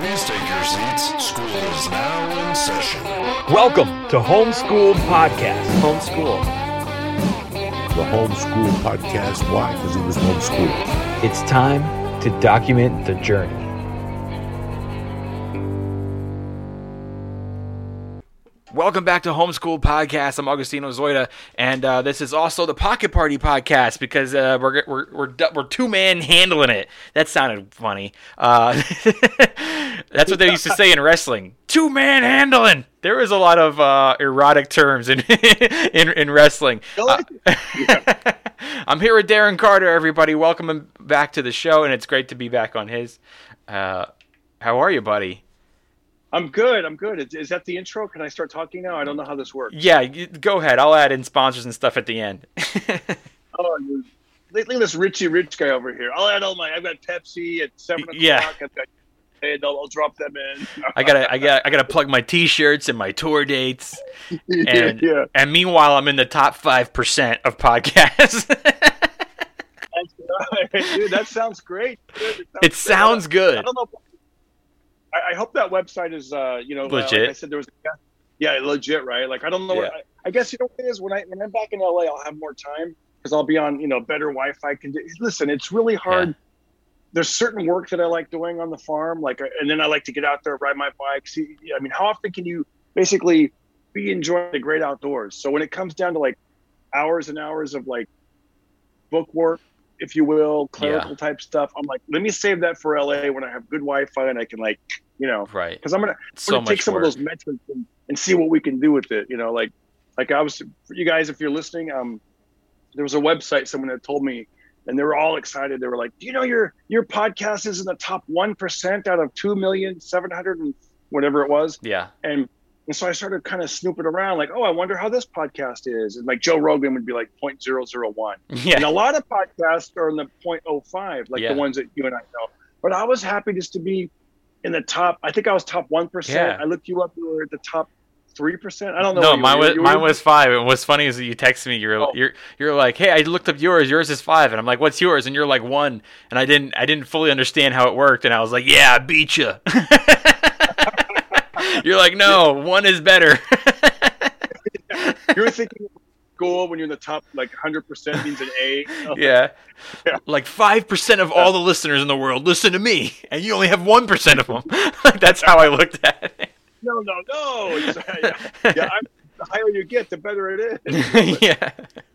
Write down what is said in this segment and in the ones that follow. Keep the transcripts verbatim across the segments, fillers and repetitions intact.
Please take your seats. School is now in session. Welcome to Homeschool Podcast. Homeschool. The Homeschool Podcast. Why? Because he was homeschooled. It's time to document the journey. Welcome back to Homeschool Podcast. I'm Augustino Zoida, and uh, this is also the Pocket Party Podcast because uh, we're we're we're we're two man handling it. That sounded funny. Uh, that's what they used to say in wrestling. Two man handling. There is a lot of uh, erotic terms in in, in wrestling. Uh, yeah. I'm here with Darren Carter. Everybody, welcome him back to the show, and it's great to be back on his. Uh, how are you, buddy? I'm good. I'm good. Is, is that the intro? Can I start talking now? I don't know how this works. Yeah, go ahead. I'll add in sponsors and stuff at the end. oh, look at this Richie Rich guy over here. I'll add all my. I've got Pepsi at seven o'clock. Yeah. I've got. And I'll, I'll drop them in. I gotta, I got, I gotta plug my T-shirts and my tour dates. And yeah. and meanwhile, I'm in the top five percent of podcasts. Dude, that sounds great. Dude, it sounds, it sounds good. I don't know. If, I, I hope that website is, uh, you know, legit. Uh, like I said, there was, yeah, legit, right? Like I don't know. Yeah. What, I, I guess you know what it is when I when I'm back in L A, I'll have more time because I'll be on, you know, better Wi-Fi conditions. Listen, it's really hard. Yeah. There's certain work that I like doing on the farm, like, and then I like to get out there, ride my bike. See, I mean, how often can you basically be enjoying the great outdoors? So when it comes down to like hours and hours of like book work, if you will, clerical yeah. type stuff, I'm like, let me save that for L A when I have good Wi-Fi and I can like, you know, right? Because I'm gonna, so I'm gonna take some work. of those metrics and, and see what we can do with it. You know, like, like I was for you guys, if you're listening, um, there was a website someone had told me. And they were all excited. They were like, "Do you know your your podcast is in the top one percent out of two million seven hundred and whatever it was?" Yeah. And and so I started kind of snooping around, like, "Oh, I wonder how this podcast is." And like Joe Rogan would be like point zero zero one. Yeah. And a lot of podcasts are in the point oh five, like yeah. the ones that you and I know. But I was happy just to be in the top. I think I was top one percent. Yeah. I looked you up. You were at the top. Three percent. I don't know. No, mine were. was You mine were... was five. And what's funny is that you texted me. You're oh. you're you're like, hey, I looked up yours. Yours is five, and I'm like, what's yours? And you're like one. And I didn't I didn't fully understand how it worked, and I was like, yeah, I beat you. You're like, no, one is better. You were thinking goal when you're in the top like one hundred percent means an A. Yeah. yeah. Like five percent of all the listeners in the world listen to me, and you only have one percent of them. That's how I looked at it. No, no, no. It's, uh, yeah, yeah I'm, the higher you get, the better it is. Yeah.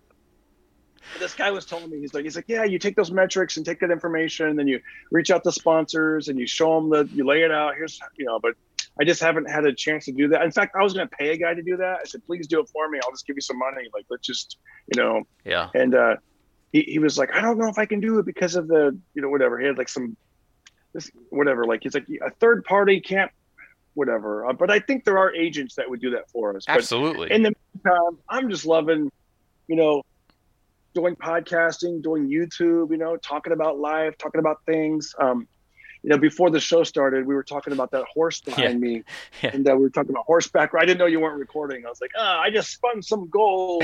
This guy was telling me, he's like, he's like, yeah, you take those metrics and take that information, and then you reach out to sponsors and you show them the, you lay it out. Here's, you know, but I just haven't had a chance to do that. In fact, I was going to pay a guy to do that. I said, please do it for me. I'll just give you some money. Like, let's just, you know. Yeah. And uh, he he was like, I don't know if I can do it because of the, you know, whatever. He had like some, this whatever. Like, he's like, a third party can't. Whatever, uh, but I think there are agents that would do that for us. Absolutely. But in the meantime, I'm just loving, you know, doing podcasting, doing YouTube, you know, talking about life, talking about things. Um, you know, before the show started, we were talking about that horse behind yeah. me, yeah. and uh, we were talking about horseback. I didn't know you weren't recording. I was like, ah, I just spun some gold.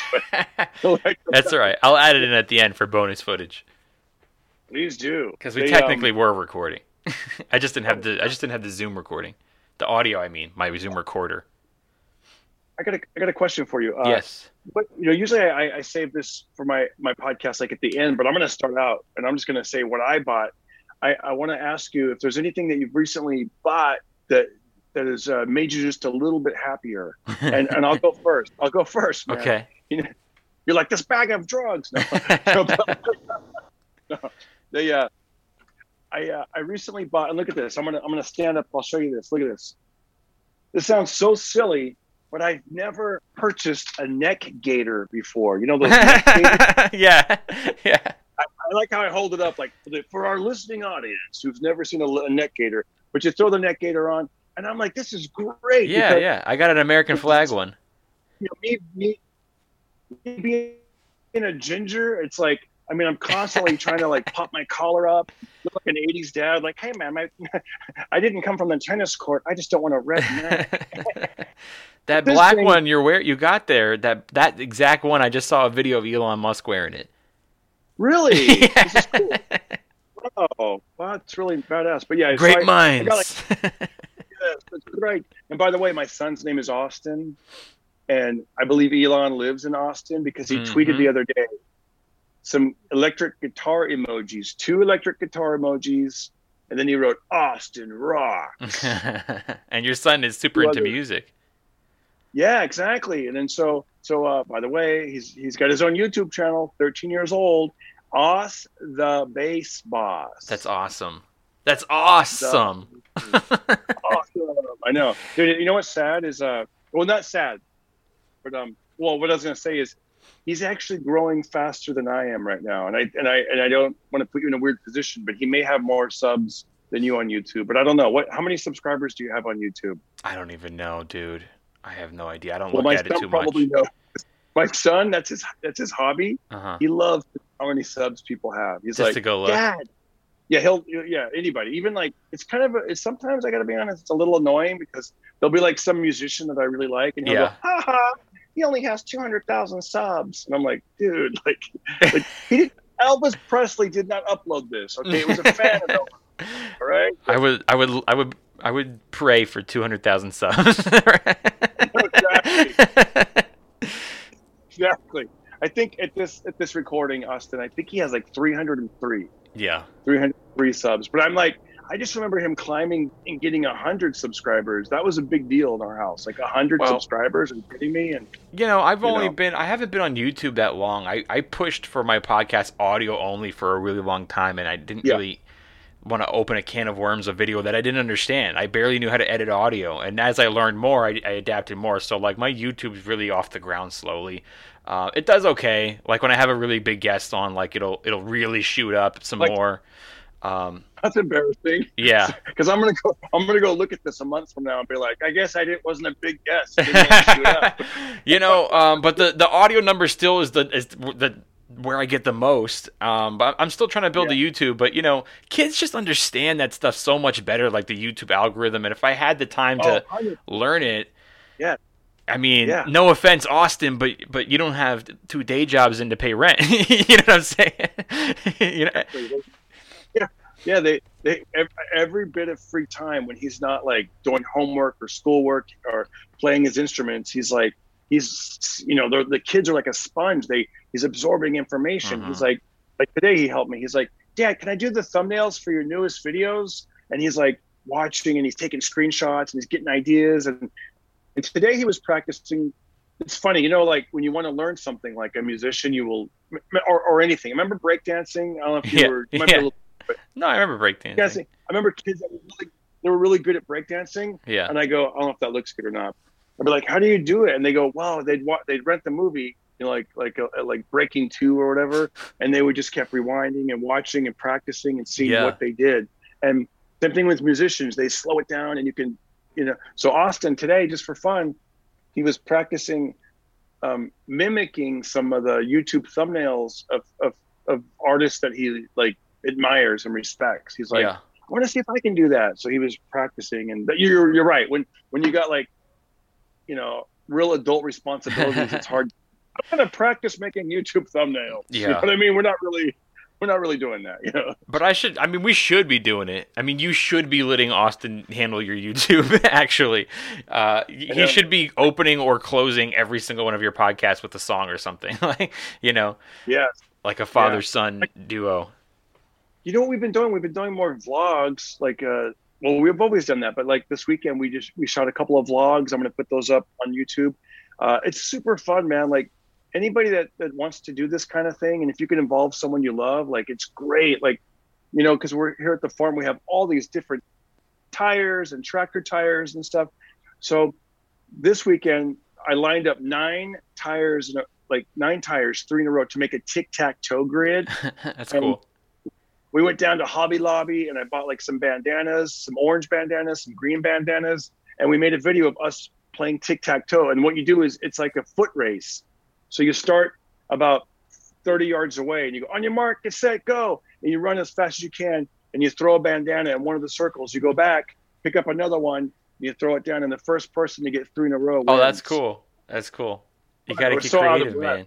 That's all right. I'll add it in at the end for bonus footage. Please do, because we they, technically um, were recording. I just didn't have the I just didn't have the Zoom recording. The audio, I mean, my Zoom recorder. I got a, I got a question for you. Uh, yes. But you know, usually I, I save this for my, my podcast like at the end, but I'm going to start out and I'm just going to say what I bought. I, I want to ask you if there's anything that you've recently bought that that has uh, made you just a little bit happier. And and I'll go first. I'll go first. Man. Okay. You know, you're like this bag of drugs. No, no, but, no. They uh. I uh, I recently bought, and look at this. I'm gonna I'm gonna stand up. I'll show you this. Look at this. This sounds so silly, but I've never purchased a neck gaiter before. You know those neck gaiters? Yeah, yeah. I, I like how I hold it up, like for, the, for our listening audience who's never seen a, a neck gaiter. But you throw the neck gaiter on, and I'm like, this is great. Yeah, yeah. I got an American flag one. You know, me, me, me being a ginger, it's like. I mean, I'm constantly trying to like pop my collar up, look like an eighties dad. Like, hey man, my, I didn't come from the tennis court. I just don't want to red neck. That black thing, one you're wear you got there, that that exact one. I just saw a video of Elon Musk wearing it. Really? Yeah. This is cool. Oh wow! Oh, it's really badass. But yeah, Great so I, minds. I got like, yeah, that's great. And by the way, my son's name is Austin, and I believe Elon lives in Austin because he Mm-hmm. tweeted the other day some electric guitar emojis, two electric guitar emojis, and then he wrote Austin Rock. And your son is super Two into other- music. Yeah, exactly. And then so so uh, by the way, he's he's got his own YouTube channel, thirteen years old, Os the Bass Boss. That's awesome. That's awesome. Awesome. I know. Dude, you know what's sad is uh well not sad, but um well what I was gonna say is he's actually growing faster than I am right now. And I and I and I don't want to put you in a weird position, but he may have more subs than you on YouTube. But I don't know. What how many subscribers do you have on YouTube? I don't even know, dude. I have no idea. I don't Well, look my at it son too probably much. knows. My son, that's his that's his hobby. Uh-huh. He loves how many subs people have. He's Just like, to go look. Dad. Yeah, he'll yeah, anybody. Even like it's kind of a, it's sometimes I gotta be honest, it's a little annoying because there'll be like some musician that I really like and he'll Yeah. go, ha ha, he only has two hundred thousand subs. And I'm like, dude, like, like he did, Elvis Presley did not upload this. Okay, it was a fan of Elvis. All right. I would, I would, I would, I would pray for two hundred thousand subs. Exactly. Exactly. I think at this at this recording, Austin, I think he has like three hundred three. Yeah. three hundred three subs. But I'm like, I just remember him climbing and getting one hundred subscribers. That was a big deal in our house. Like one hundred Well- subscribers. Are you kidding me? And You know, I've You only know. been, I haven't been on YouTube that long. I, I pushed for my podcast audio only for a really long time, and I didn't Yeah. really want to open a can of worms of video that I didn't understand. I barely knew how to edit audio, and as I learned more, I, I adapted more. So, like, my YouTube's really off the ground slowly. Uh, it does okay. Like, when I have a really big guest on, like, it'll it'll really shoot up some Like- more. Um, that's embarrassing. yeah. Because I'm gonna go. I'm gonna go look at this a month from now and be like, I guess I didn't wasn't a big guest. Didn't want to shoot up. You know, um, but the, the audio number still is the is the where I get the most. Um, but I'm still trying to build Yeah. the YouTube. But you know, kids just understand that stuff so much better, like the YouTube algorithm. And if I had the time Oh, to one hundred learn it, Yeah. I mean, Yeah. no offense, Austin, but but you don't have two day jobs in to pay rent. You know what I'm saying? You know, Yeah, yeah. They, they ev- every bit of free time when he's not like doing homework or schoolwork or playing his instruments, he's like he's you know the the kids are like a sponge. They he's absorbing information. Mhm. He's like like today he helped me. He's like, Dad, can I do the thumbnails for your newest videos? And he's like watching and he's taking screenshots and he's getting ideas. And, and today he was practicing. It's funny, you know, like when you want to learn something, like a musician, you will, or, or anything. Remember breakdancing? I don't know if you Yeah, were. You might be a yeah. little no, I remember breakdancing. breakdancing. I remember kids that were really, they were really good at breakdancing, Yeah. and I go, I don't know if that looks good or not. I'd be like, how do you do it? And they go, well, they'd wa- they'd rent the movie, you know, like like uh, like Breaking Two or whatever, and they would just kept rewinding and watching and practicing and seeing Yeah. what they did. And same thing with musicians, they slow it down and you can, you know. So Austin today, just for fun, he was practicing um, mimicking some of the YouTube thumbnails of, of of artists that he like admires and respects. He's like, yeah. I want to see if I can do that. So he was practicing, and but you're you're right. When when you got like, you know, real adult responsibilities, it's hard. I'm gonna practice making YouTube thumbnails. You know Yeah. what I mean? We're not really we're not really doing that. You know? But I should, I mean, we should be doing it. I mean, you should be letting Austin handle your YouTube, actually. Uh, he know. should be opening or closing every single one of your podcasts with a song or something. Like, you know, Yeah. like a father-son duo. You know what we've been doing? We've been doing more vlogs. Like, uh, well, we've always done that, but like this weekend, we just we shot a couple of vlogs. I'm gonna put those up on YouTube. Uh, it's super fun, man. Like anybody that that wants to do this kind of thing, and if you can involve someone you love, like it's great. Like, you know, because we're here at the farm, we have all these different tires and tractor tires and stuff. So this weekend, I lined up nine tires, in a, like nine tires, three in a row, to make a tic-tac-toe grid. That's And- cool. We went down to Hobby Lobby and I bought like some bandanas, some orange bandanas, some green bandanas, and we made a video of us playing tic-tac-toe. And what you do is it's like a foot race. So you start about thirty yards away and you go, on your mark, get set, go. And you run as fast as you can and you throw a bandana in one of the circles. You go back, pick up another one, you throw it down, and the first person to get three in a row wins. Oh, that's cool. That's cool. You got to We're get so out creative, of man.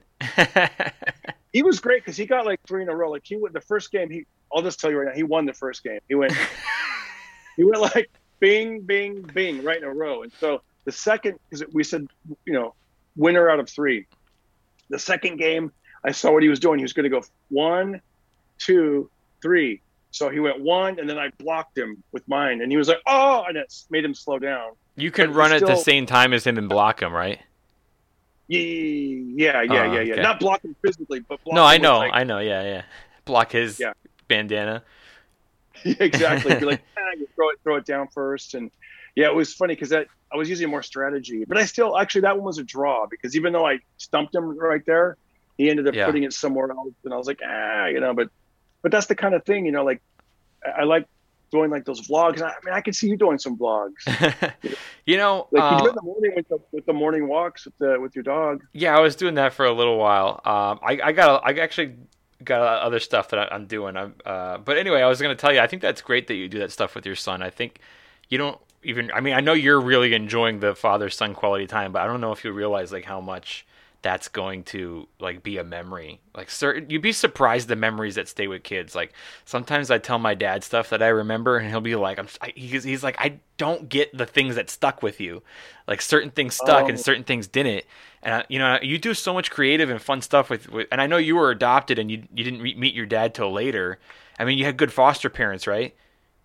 He was great because he got like three in a row. Like he went the first game. He, I'll just tell you right now, he won the first game. He went, he went like bing, bing, bing, right in a row. And so the second, because we said, you know, winner out of three. The second game, I saw what he was doing. He was going to go one, two, three. So he went one, and then I blocked him with mine, and he was like, "Oh!" and it made him slow down. You can But run at still- the same time as him and block him, right? Yeah, yeah, yeah, Oh, yeah, yeah. okay. Not block him physically, but block No, him I with, know, like- I know, yeah, yeah. Block his Yeah. bandana. Yeah, exactly. Be like, ah, you throw it, throw it down first, and yeah, it was funny because that I was using more strategy, but I still actually that one was a draw because even though I stumped him right there, he ended up Yeah. putting it somewhere else, and I was like, ah, you know, but but that's the kind of thing, you know, like I, I like doing like those vlogs. I, I mean, I could see you doing some vlogs, You know, like uh, you do in the morning with the, with the morning walks with the with your dog. yeah, I was doing that for a little while. Um, I, I got, I actually got other stuff that I, I'm doing. I'm, uh, but anyway, I was going to tell you, I think that's great that you do that stuff with your son. I think you don't even. I mean, I know you're really enjoying the father-son quality time, but I don't know if you realize like how much that's going to like be a memory. Like certain, you'd be surprised the memories that stay with kids. Like sometimes I tell my dad stuff that I remember, and he'll be like, "I'm," I, he's, he's like, "I don't get the things that stuck with you. Like certain things stuck Oh. and certain things didn't." And I, you know, you do so much creative and fun stuff with, with. And I know you were adopted, and you you didn't re- meet your dad till later. I mean, you had good foster parents, right?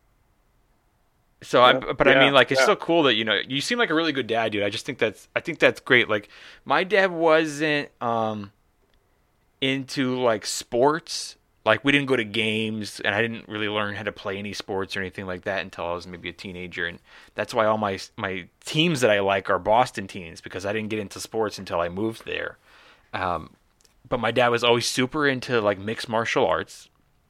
So, I, Yeah. but I Yeah, mean, like, it's yeah. so cool that you know you seem like a really good dad, dude. I just think that's I think that's great. Like, my dad wasn't um into like sports. Like, we didn't go to games, and I didn't really learn how to play any sports or anything like that until I was maybe a teenager. And that's why all my my teams that I like are Boston teams, because I didn't get into sports until I moved there. Um, but my dad was always super into like mixed martial arts.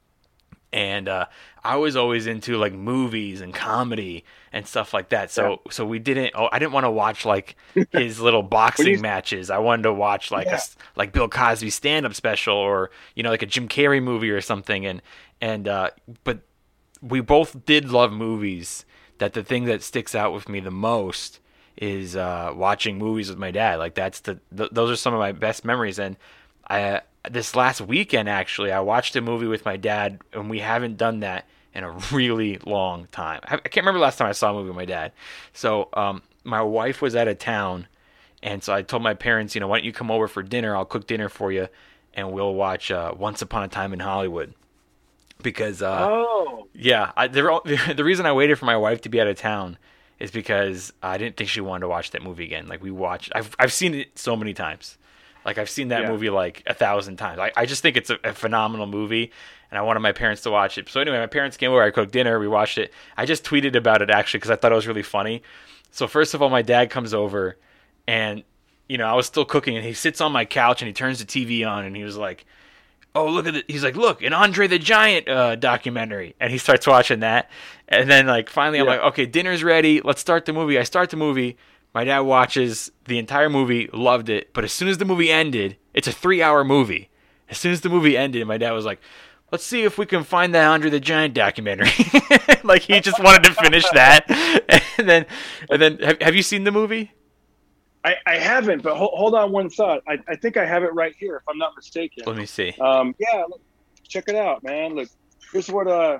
And uh, I was always into like movies and comedy and stuff like that. So so we didn't. Oh, I didn't want to watch like his little boxing you- matches. I wanted to watch like a Yeah. s like Bill Cosby stand up special, or you know like a Jim Carrey movie or something. And and uh, but we both did love movies. That the thing that sticks out with me the most is uh, watching movies with my dad. Like that's the th- those are some of my best memories. And I this last weekend actually I watched a movie with my dad, and we haven't done that in a really long time. I, I can't remember the last time I saw a movie with my dad. So um, my wife was out of town, and so I told my parents, you know, why don't you come over for dinner? I'll cook dinner for you, and we'll watch uh, Once Upon a Time in Hollywood. Because uh, Oh, yeah, I, the the reason I waited for my wife to be out of town is because I didn't think she wanted to watch that movie again. Like we watched, I've I've seen it so many times. Like I've seen that Yeah. movie like a thousand times. I, I just think it's a, a phenomenal movie, and I wanted my parents to watch it. So anyway, my parents came over. I cooked dinner. We watched it. I just tweeted about it actually because I thought it was really funny. So first of all, my dad comes over, and you know I was still cooking, and he sits on my couch and he turns the T V on, and he was like, "Oh, look at it!" He's like, "Look, an Andre the Giant uh, documentary," and he starts watching that. And then like finally, I'm Yeah. like, "Okay, dinner's ready. Let's start the movie." I start the movie. My dad watches the entire movie, loved it. But as soon as the movie ended, it's a three-hour movie. As soon as the movie ended, my dad was like, "Let's see if we can find that Andre the Giant documentary." Like he just wanted to finish that. And then, and then, have, have you seen the movie? I, I haven't, but hold, hold on one thought. I, I think I have it right here, if I'm not mistaken. Let me see. Um, yeah, look, check it out, man. Look, here's what, uh,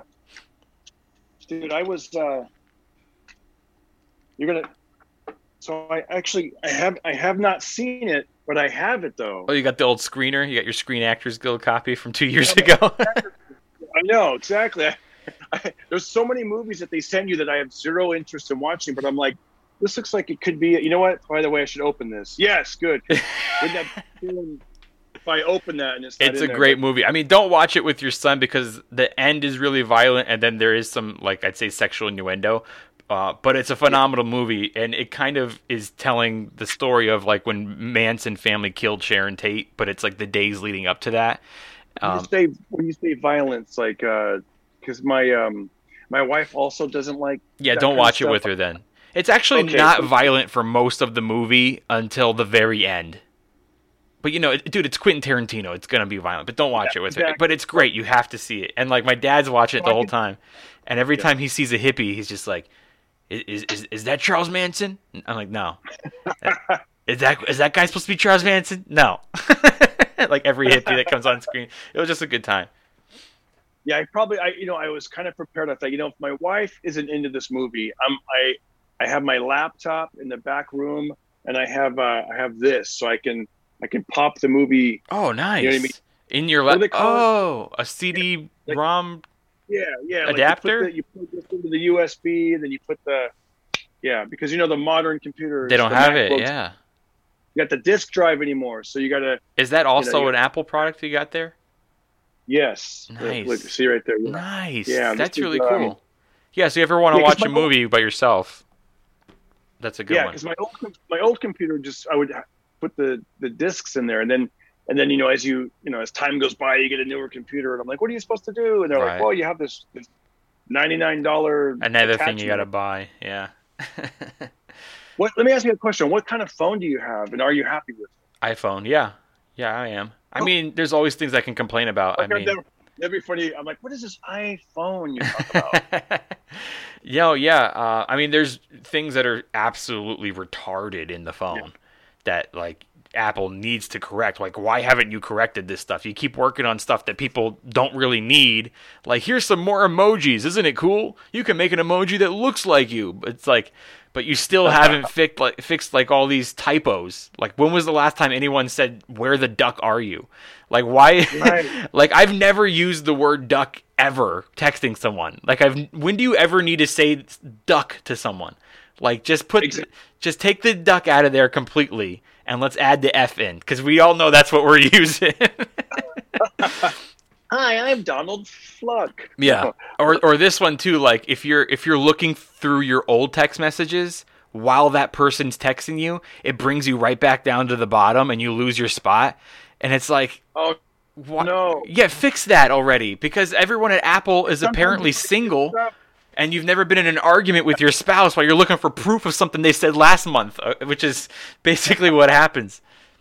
dude, I was, uh, you're gonna, so I actually, I have, I have not seen it, but I have it though. Oh, you got the old screener. You got your Screen Actors Guild copy from two years ago. I know, exactly. I, I, there's so many movies that they send you that I have zero interest in watching, but I'm like, this looks like it could be, you know what? By the way, I should open this. Yes, good. Wouldn't that be cool if I open that and it's not It's in a there? great movie. I mean, don't watch it with your son because the end is really violent, and then there is some, like, I'd say sexual innuendo. Uh, but it's a phenomenal movie, and it kind of is telling the story of, like, when Manson family killed Sharon Tate, but it's, like, the days leading up to that. When Um, you say when you say violence, like, because my um my wife also doesn't like. yeah, that don't kind of watch it stuff. with her then. It's actually Okay. not violent for most of the movie until the very end. But, you know, it, dude, it's Quentin Tarantino. It's going to be violent. But don't watch Yeah, it with her. exactly. But it's great. You have to see it. And, like, my dad's watching it the Well, I whole can- time. And every Yeah. time he sees a hippie, he's just like, is, is, is that Charles Manson? I'm like, no. Is that is that guy supposed to be Charles Manson? No. Like every hippie that comes on screen. It was just a good time. Yeah, I probably, I you know, I was kind of prepared. I thought, you know, if my wife isn't into this movie, I'm I I have my laptop in the back room, and I have uh, I have this, so I can I can pop the movie. Oh, nice. You know what I mean? In your What do they laptop. call Oh, a C D Like- ROM. Yeah, yeah. Adapter? Like you, put the, you put it into the U S B, and then you put the yeah, because you know the modern computers. They don't the have it. MacBooks, Yeah. You got the disk drive anymore, so you got to Is that also you- an Apple product you got there? yes. Nice. Look, see right there. Yeah. Nice. Yeah, That's this is, really um, cool. Yeah, so if you ever want to yeah, 'cause watch a my- movie by yourself, that's a good Yeah, one. because my old com- my old computer just I would ha- put the the discs in there, and then and then you know as you you know as time goes by, you get a newer computer, and I'm like, what are you supposed to do? And they're Right. like, well, you have this, this ninety-nine dollar Another thing you got to buy. Yeah. What? Let me ask you a question. What kind of phone do you have, and are you happy with it? iPhone. Yeah. Yeah, I am. I Oh. mean, there's always things I can complain about. I Like, mean, that'd that'd be funny. I'm like, what is this iPhone you talk about? Yo, yeah. Uh, I mean, there's things that are absolutely retarded in the phone Yeah. that like Apple needs to correct. Like, why haven't you corrected this stuff? You keep working on stuff that people don't really need. Like, here's some more emojis. Isn't it cool? You can make an emoji that looks like you. But it's like, but you still haven't fixed like fixed like all these typos. Like, when was the last time anyone said, "Where the duck are you?" Like, why? Right. Like, I've never used the word duck ever texting someone. Like, I've when do you ever need to say duck to someone? Like, just put Exactly. just take the duck out of there completely and let's add the F in, because we all know that's what we're using. Hi, I'm Donald Fluck. Yeah. Or or this one too, like if you're if you're looking through your old text messages while that person's texting you, it brings you right back down to the bottom and you lose your spot. And it's like, Oh what? no. Yeah, fix that already, because everyone at Apple is Sometimes apparently it's- single and you've never been in an argument with your spouse while you're looking for proof of something they said last month, uh, which is basically what happens.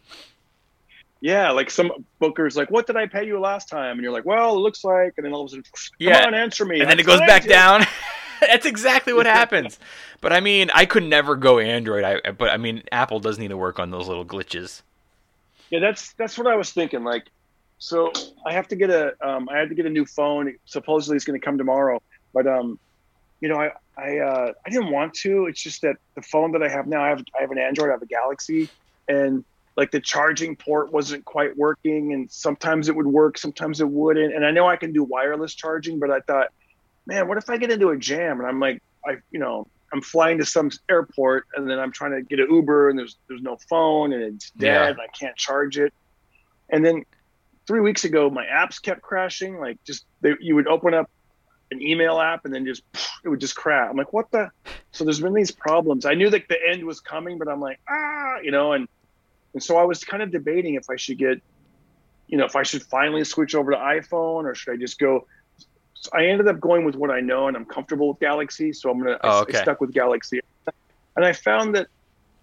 Yeah, like some booker's like, what did I pay you last time? And you're like, well, it looks like, and then all of a sudden, come Yeah. on, answer me. And then I it goes signed back it. down. That's exactly what happens. But I mean, I could never go Android. I but I mean, Apple does need to work on those little glitches. Yeah, that's that's what I was thinking. Like, so I have to get a um, I had to get a new phone. Supposedly it's going to come tomorrow, but um, you know, I I uh, I didn't want to. It's just that the phone that I have now, I have I have an Android, I have a Galaxy, and like the charging port wasn't quite working, and sometimes it would work, sometimes it wouldn't. And I know I can do wireless charging, but I thought, man, what if I get into a jam and I'm like, I you know, I'm flying to some airport and then I'm trying to get an Uber and there's there's no phone and it's dead Yeah. and I can't charge it. And then three weeks ago, my apps kept crashing. Like just they, you would open up an email app and then just it would just crash. I'm like, what the? So there's been these problems. I knew that the end was coming, but I'm like, ah, you know, and and so I was kind of debating if I should get, you know, if I should finally switch over to iPhone or should I just go. So I ended up going with what I know and I'm comfortable with Galaxy, so I'm gonna. Oh, I, okay. I stuck with Galaxy, and I found that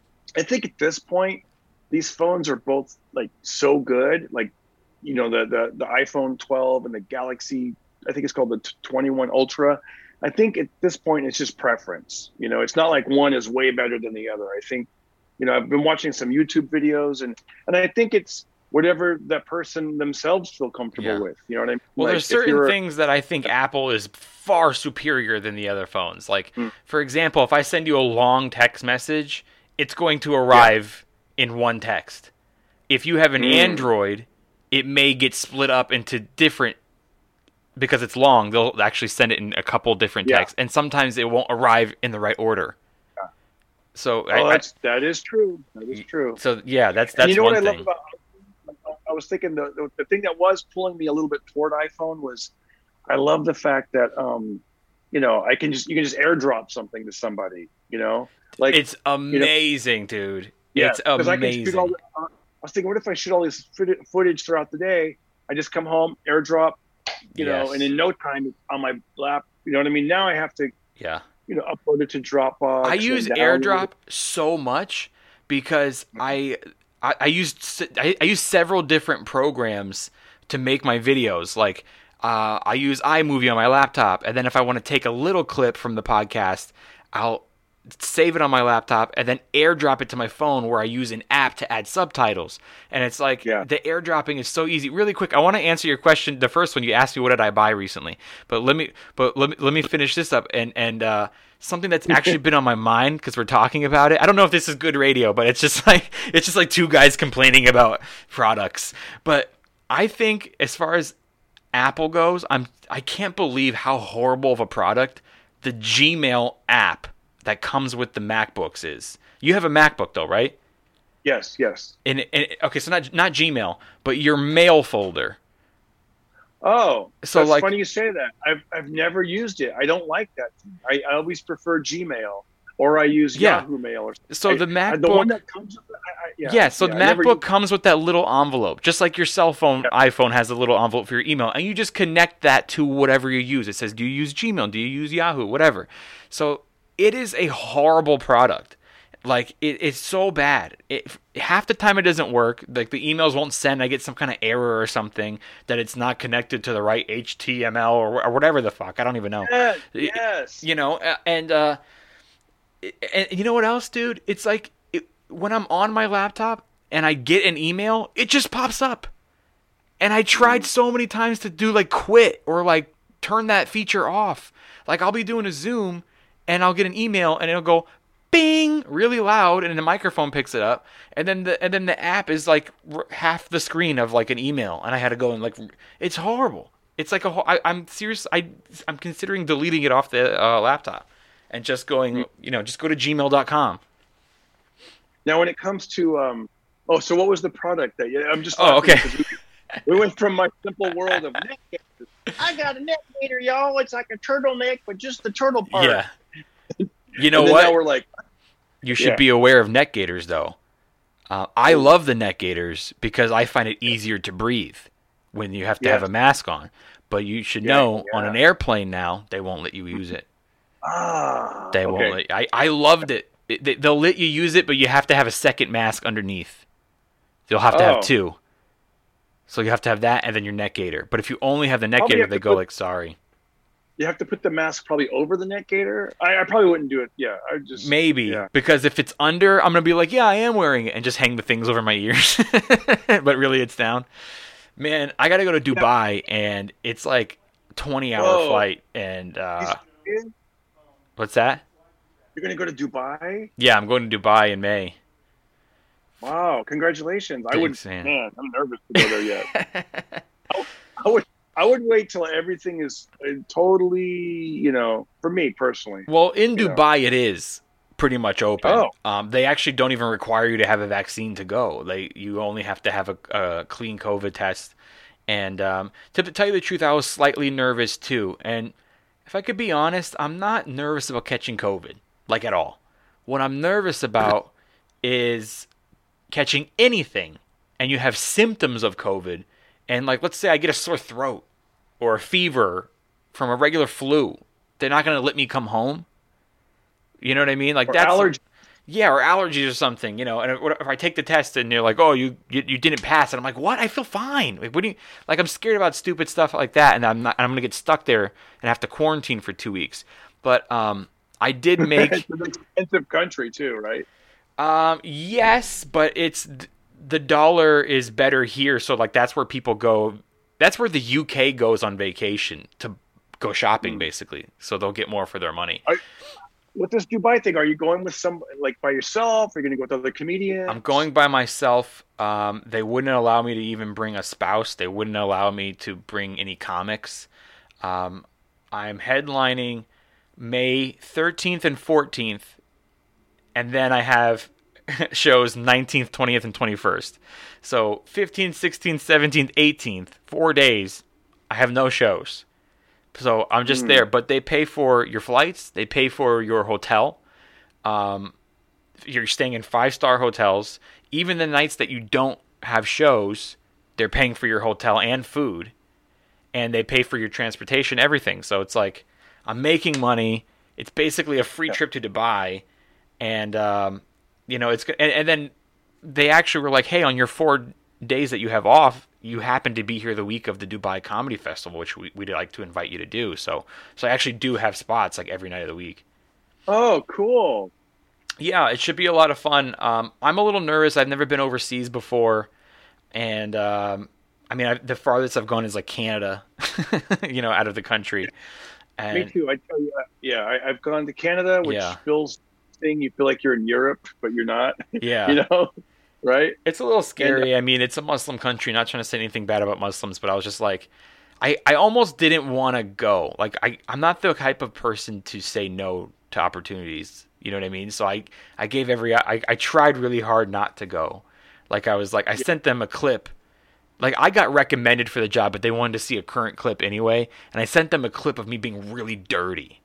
I think at this point these phones are both like so good, like you know the the the iPhone twelve and the Galaxy. I think it's called the twenty-one Ultra. I think at this point it's just preference. You know, it's not like one is way better than the other. I think, you know, I've been watching some YouTube videos and and I think it's whatever that person themselves feel comfortable Yeah. with. You know what I mean? Well, Like, there's if certain you're- things that I think Apple is far superior than the other phones. Like, Hmm. for example, if I send you a long text message, it's going to arrive in one text. If you have an Hmm. Android, it may get split up into different, because it's long, they'll actually send it in a couple different Yeah. texts, and sometimes it won't arrive in the right order. Yeah. So, Oh, I, I, that's that is true. That is true. so yeah, that's And that's you know one what I thing. love about? I was thinking the, the the thing that was pulling me a little bit toward iPhone was, I love the fact that um, you know, I can just you can just airdrop something to somebody. You know, like It's amazing, dude. yeah, It's 'cause I can shoot amazing. all the, uh, I was thinking, what if I shoot all this footage footage throughout the day? I just come home, airdrop, you know, Yes. and in no time it's on my lap. You know what I mean? Now I have to, Yeah. you know, upload it to Dropbox. I and use download AirDrop it. so much because I I, I used se- I, I use several different programs to make my videos. Like uh, I use iMovie on my laptop, and then if I want to take a little clip from the podcast, I'll save it on my laptop, and then airdrop it to my phone where I use an app to add subtitles. And it's like Yeah. the airdropping is so easy. Really quick, I want to answer your question. The first one you asked me, what did I buy recently? But let me, but let me, let me finish this up. And and uh, something that's actually been on my mind because we're talking about it. I don't know if this is good radio, but it's just like it's just like two guys complaining about products. But I think as far as Apple goes, I'm I can't believe how horrible of a product the Gmail app that comes with the MacBooks is. You have a MacBook though, right? Yes, yes. And, and okay, so not not Gmail, but your mail folder. Oh, So, that's like- funny you say that. I've I've never used it. I don't like that. I, I always prefer Gmail, or I use Yeah. Yahoo Mail. Or So I- the I- the one MacBook- that comes with it, I, I, yeah, Yeah, so the I never MacBook use- comes with that little envelope, just like your cell phone iPhone has a little envelope for your email, and you just connect that to whatever you use. It says, do you use Gmail? Do you use Yahoo? Whatever. So it is a horrible product. Like, it, it's so bad. It, half the time it doesn't work. Like, the emails won't send. I get some kind of error or something that it's not connected to the right H T M L or, or whatever the fuck. I don't even know. Yeah, yes. You know, uh, and uh, and you know what else, dude? It's like it, when I'm on my laptop and I get an email, it just pops up. And I tried so many times to do like quit or like turn that feature off. Like I'll be doing a Zoom and I'll get an email and it'll go bing really loud and the microphone picks it up and then the and then the app is like r- half the screen of like an email and I had to go and like it's horrible. It's like a whole, I, I'm serious. I I'm considering deleting it off the uh, laptop and just going, you know, just go to gmail dot com. Now, when it comes to um, oh, so what was the product that? Yeah, I'm just. Oh, laughing okay. because We, we went from my simple world of neck gaiters. I got a neck gaiter, y'all. It's like a turtleneck, but just the turtle part. Yeah. You know And then what? Now we're like, You should Yeah. be aware of neck gaiters, though. Uh, I love the neck gaiters because I find it easier to breathe when you have to have Yes. a mask on. But you should Yeah, know on yeah. an airplane now, they won't let you use it. ah, They okay. won't let I, I loved it. It- they- They'll let you use it, but you have to have a second mask underneath. You'll have to Oh. have two. So you have to have that and then your neck gaiter. But if you only have the neck Probably gaiter, have they to go put- like, sorry. You have to put the mask probably over the neck gaiter. I, I probably wouldn't do it. Yeah, I just Maybe. Yeah. Because if it's under, I'm going to be like, yeah, I am wearing it. And just hang the things over my ears. But really, it's down. Man, I got to go to Dubai. And it's like twenty hour Whoa. flight. And uh, You're what's that? gonna go to Dubai? Yeah, I'm going to Dubai in May. Wow! Congratulations. I would. Thanks, man. Man, I'm nervous to go there yet. I, I would. I would wait till everything is uh, totally, you know, for me personally. Well, in You know. Dubai, it is pretty much open. Oh. Um, they actually don't even require you to have a vaccine to go. They you only have to have a, a clean COVID test. And um, to tell you the truth, I was slightly nervous too. And if I could be honest, I'm not nervous about catching COVID, like at all. What I'm nervous about is catching anything, and you have symptoms of COVID. And like, let's say I get a sore throat or a fever from a regular flu. They're not going to let me come home. You know what I mean? Like Or that's allergy. yeah, or allergies or something. You know, and if, if I take the test and they're like, "Oh, you, you you didn't pass," and I'm like, "What? I feel fine." Like, what do you like? I'm scared about stupid stuff like that, and I'm not. I'm going to get stuck there and have to quarantine for two weeks. But um, I did make It's an expensive country too, right? um, yes, but it's the dollar is better here, so like that's where people go. That's where the U K goes on vacation to go shopping, Hmm. basically. So they'll get more for their money. With this Dubai thing, are you going with some like by yourself? Are you going to go with other comedians? I'm going by myself. Um, they wouldn't allow me to even bring a spouse. They wouldn't allow me to bring any comics. Um, I'm headlining May thirteenth and fourteenth, and then I have shows nineteenth, twentieth, and twenty-first. So fifteenth, sixteenth, seventeenth, eighteenth, four days, I have no shows. So I'm just Hmm. there, but they pay for your flights, they pay for your hotel. Um, you're staying in five-star hotels. Even the nights that you don't have shows, they're paying for your hotel and food, and they pay for your transportation, everything. So it's like I'm making money. It's basically a free trip to Dubai, and um, you know it's go- and, and then they actually were like, hey, on your four days that you have off, you happen to be here the week of the Dubai Comedy Festival, which we, we'd like to invite you to do. So, so I actually do have spots like every night of the week. Oh, cool. Yeah, it should be a lot of fun. Um, I'm a little nervous. I've never been overseas before, and um, I mean, I, the farthest I've gone is like Canada, you know, out of the country. Me And too. I tell you, yeah, I, I've gone to Canada, which yeah, feels thing. You feel like you're in Europe, but you're not. yeah, You know, right? it's a little And uh, scary. I mean, it's a Muslim country. Not trying to say anything bad about Muslims, but I was just like, I, I almost didn't want to go. Like, I, I'm not the type of person to say no to opportunities. You know what I mean? So I, I gave every, I, I tried really hard not to go. Like, I was like, I sent them a clip. Like, I got recommended for the job, but they wanted to see a current clip anyway. And I sent them a clip of me being really dirty.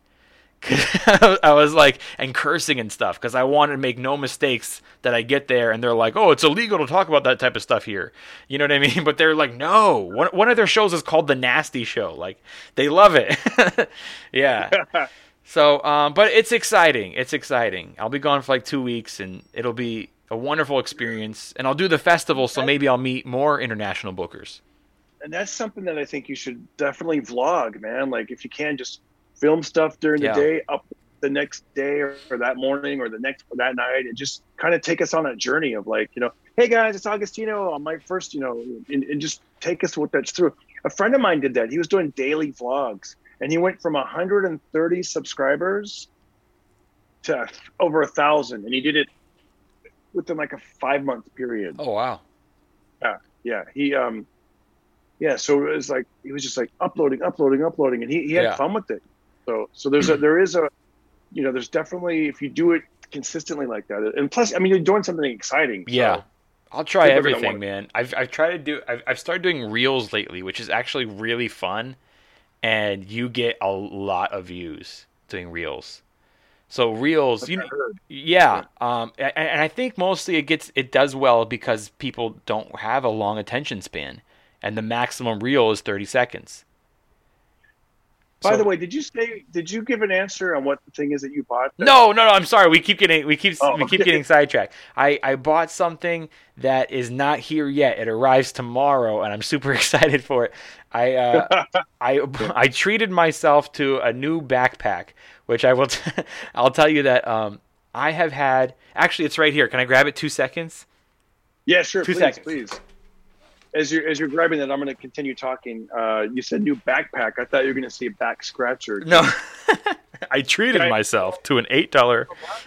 I was like, and cursing and stuff, because I wanted to make no mistakes that I get there, and they're like, oh, it's illegal to talk about that type of stuff here. You know what I mean? But they're like, no. One, one of their shows is called The Nasty Show. Like, they love it. Yeah. So, um, but it's exciting. It's exciting. I'll be gone for like two weeks, and it'll be a wonderful experience. And I'll do the festival, so maybe I'll meet more international bookers. and that's something that I think you should definitely vlog, man. Like if you can, just film stuff during the Yeah. day, up the next day or, or that morning or the next or that night, and just kind of take us on a journey of like, you know, hey guys, it's Augustino on my first, you know, and, and just take us what that's through. A friend of mine did that. He was doing daily vlogs, and he went from one hundred thirty subscribers to over a thousand, and he did it within like a five month period. Oh, wow. Yeah, yeah. He um, yeah. So it was like he was just like uploading, uploading, uploading, and he, he had Yeah. fun with it. So so there's a there is a, you know, there's definitely, if you do it consistently like that, and plus, I mean, you're doing something exciting. So. Yeah. I'll try People are gonna everything, want- man. I've I've tried to do I've I've started doing reels lately, which is actually really fun, and you get a lot of views doing reels. So reels, That's you what I heard. yeah, um, and, and I think mostly it gets it does well because people don't have a long attention span, and the maximum reel is thirty seconds. By So- the way, did you say? Did you give an answer on what the thing is that you bought? that- No, no, no. I'm sorry. We keep getting we keep Oh, we keep okay. getting sidetracked. I I bought something that is not here yet. It arrives tomorrow, and I'm super excited for it. I uh, I I treated myself to a new backpack, which I will t- I'll tell you that um I have had. Actually, it's right here. Can I grab it? Two seconds. Yeah, sure. Two please, seconds. please. As you're as you're grabbing that, I'm going to continue talking. Uh, you said new backpack. I thought you were going to say back scratcher. No, I treated Can I- myself to an eight dollar.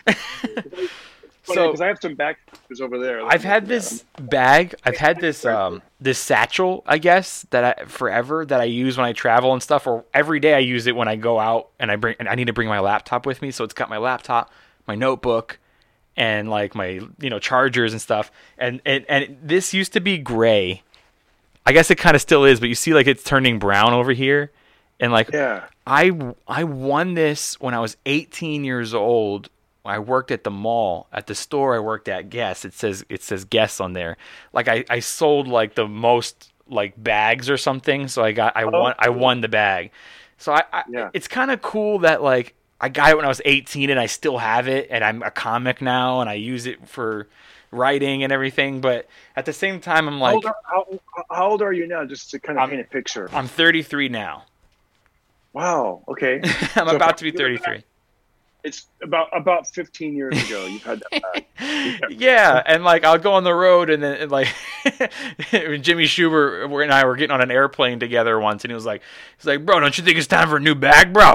So- because I have some backpackers over there. I've had this bag. I've had this um this satchel, I guess, that I forever that I use when I travel and stuff, or every day I use it when I go out and I bring and I need to bring my laptop with me. So it's got my laptop, my notebook, and like my you know chargers and stuff. And and and this used to be gray. I guess it kind of still is, but you see like it's turning brown over here, and like Yeah. I I won this when I was eighteen years old. I worked at the mall, at the store I worked at, Guess. It says it says Guess on there. Like I, I sold like the most like bags or something, so I got I won I won the bag. So I, I Yeah. it's kind of cool that like I got it when I was eighteen and I still have it, and I'm a comic now and I use it for writing and everything, but at the same time I'm How like old, are, how, how old are you now? Just to kind of I'm- paint a picture. I'm thirty-three now. Wow. Okay. I'm So about if to be I go thirty-three. It's about about fifteen years ago you've had that bag. Yeah, and like I'll go on the road, and then and, like Jimmy Schubert and I were getting on an airplane together once, and he was like, "He's like, bro, don't you think it's time for a new bag, bro?"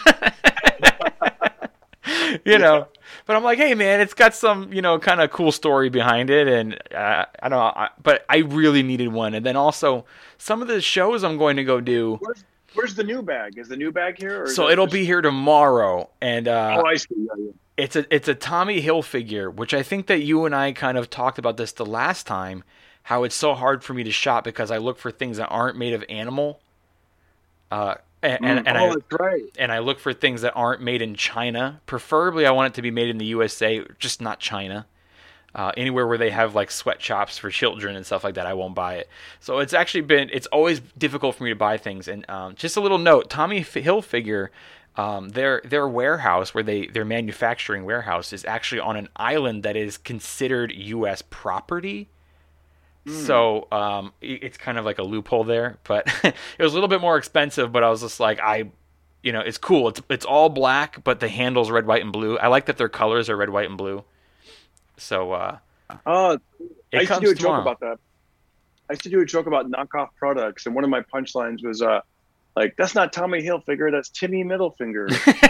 you know. But I'm like, hey man, it's got some you know kind of cool story behind it, and uh, I don't know, I, but I really needed one, and then also some of the shows I'm going to go do. Where's, where's the new bag? Is the new bag here? Or is So that it'll just- be here tomorrow, and uh, Oh, I see. Yeah, yeah. It's a it's a Tommy Hilfiger, which I think that you and I kind of talked about this the last time, how it's so hard for me to shop because I look for things that aren't made of animal, uh, and and, Mm, and oh, I that's right. and I look for things that aren't made in China. Preferably, I want it to be made in the U S A, just not China. Uh, anywhere where they have like sweatshops for children and stuff like that, I won't buy it. So it's actually been it's always difficult for me to buy things. And um, just a little note: Tommy Hilfiger. Um, their their warehouse, where they their manufacturing warehouse, is actually on an island that is considered U S property. So um, it- it's kind of like a loophole there. But it was a little bit more expensive. But I was just like, I you know, it's cool. It's it's all black, but the handle's red, white, and blue. I like that their colors are red, white, and blue. So uh, Oh, it I used to comes do a tomorrow. joke about that. I used to do a joke about knockoff products, and one of my punchlines was, uh, like, that's not Tommy Hilfiger, that's Timmy Middlefinger.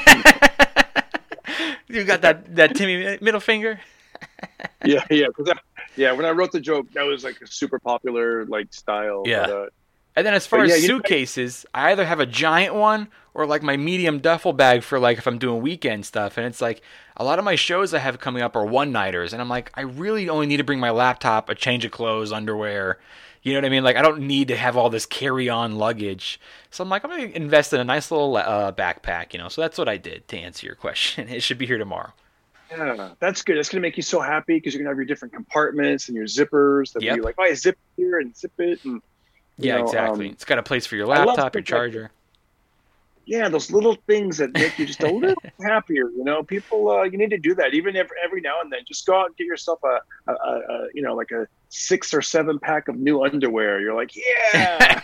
You got that that Timmy middle finger? yeah, yeah, 'cause I, yeah. When I wrote the joke, that was like a super popular like style. Yeah. But, uh, And then as far But yeah, as you know- suitcases, I either have a giant one or like my medium duffel bag for like if I'm doing weekend stuff. And it's like a lot of my shows I have coming up are one-nighters. And I'm like, I really only need to bring my laptop, a change of clothes, underwear. You know what I mean? Like I don't need to have all this carry-on luggage. So I'm like, I'm going to invest in a nice little uh, backpack, you know. So that's what I did to answer your question. It should be here tomorrow. yeah, that's good. That's gonna make you so happy because you're gonna have your different compartments and your zippers that Yep. be like, oh, I zip here and zip it, and you Yeah, know, exactly. um, It's got a place for your I love laptop, your things like- charger. yeah, those little things that make you just a little happier. You know, people, uh, you need to do that even every, every now and then. Just go out and get yourself a, a, a, a, you know, like a six or seven pack of new underwear. You're like, yeah,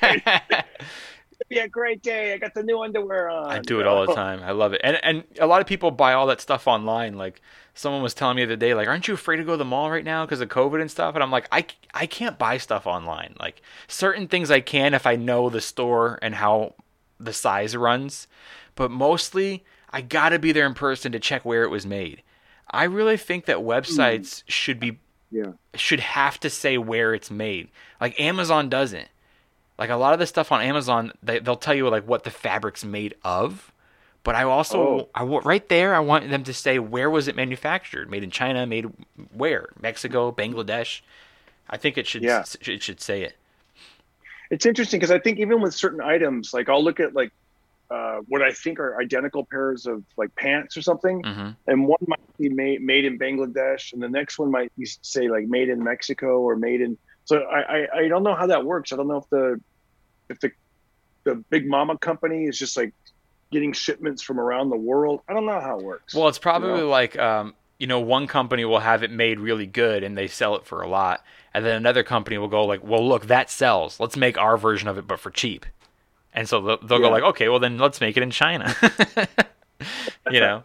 it'd be a great day. I got the new underwear on. I do you it all know? the time. I love it. And and a lot of people buy all that stuff online. Like someone was telling me the other day, like, aren't you afraid to go to the mall right now because of COVID and stuff? And I'm like, I, I can't buy stuff online. Like certain things I can if I know the store and how the size runs. But mostly I got to be there in person to check where it was made. I really think that websites should be Yeah. should have to say where it's made. Like Amazon doesn't. Like a lot of the stuff on Amazon, they, they'll tell you like what the fabric's made of. But I also, Oh. I wa- right there, I want them to say where was it manufactured? Made in China? Made where? Mexico? Bangladesh? I think it should. Yeah. It should say it. It's interesting because I think even with certain items, like I'll look at like uh, what I think are identical pairs of like pants or something, hmm and one might be made made in Bangladesh, and the next one might be say like made in Mexico or made in. So I, I I don't know how that works. I don't know if the if the the big mama company is just like getting shipments from around the world. I don't know how it works. Well, it's probably You know? like, um, you know, one company will have it made really good and they sell it for a lot. And then another company will go like, well, look, that sells. Let's make our version of it, but for cheap. And so they'll, they'll go Yeah. like, okay, well, then let's make it in China. You know?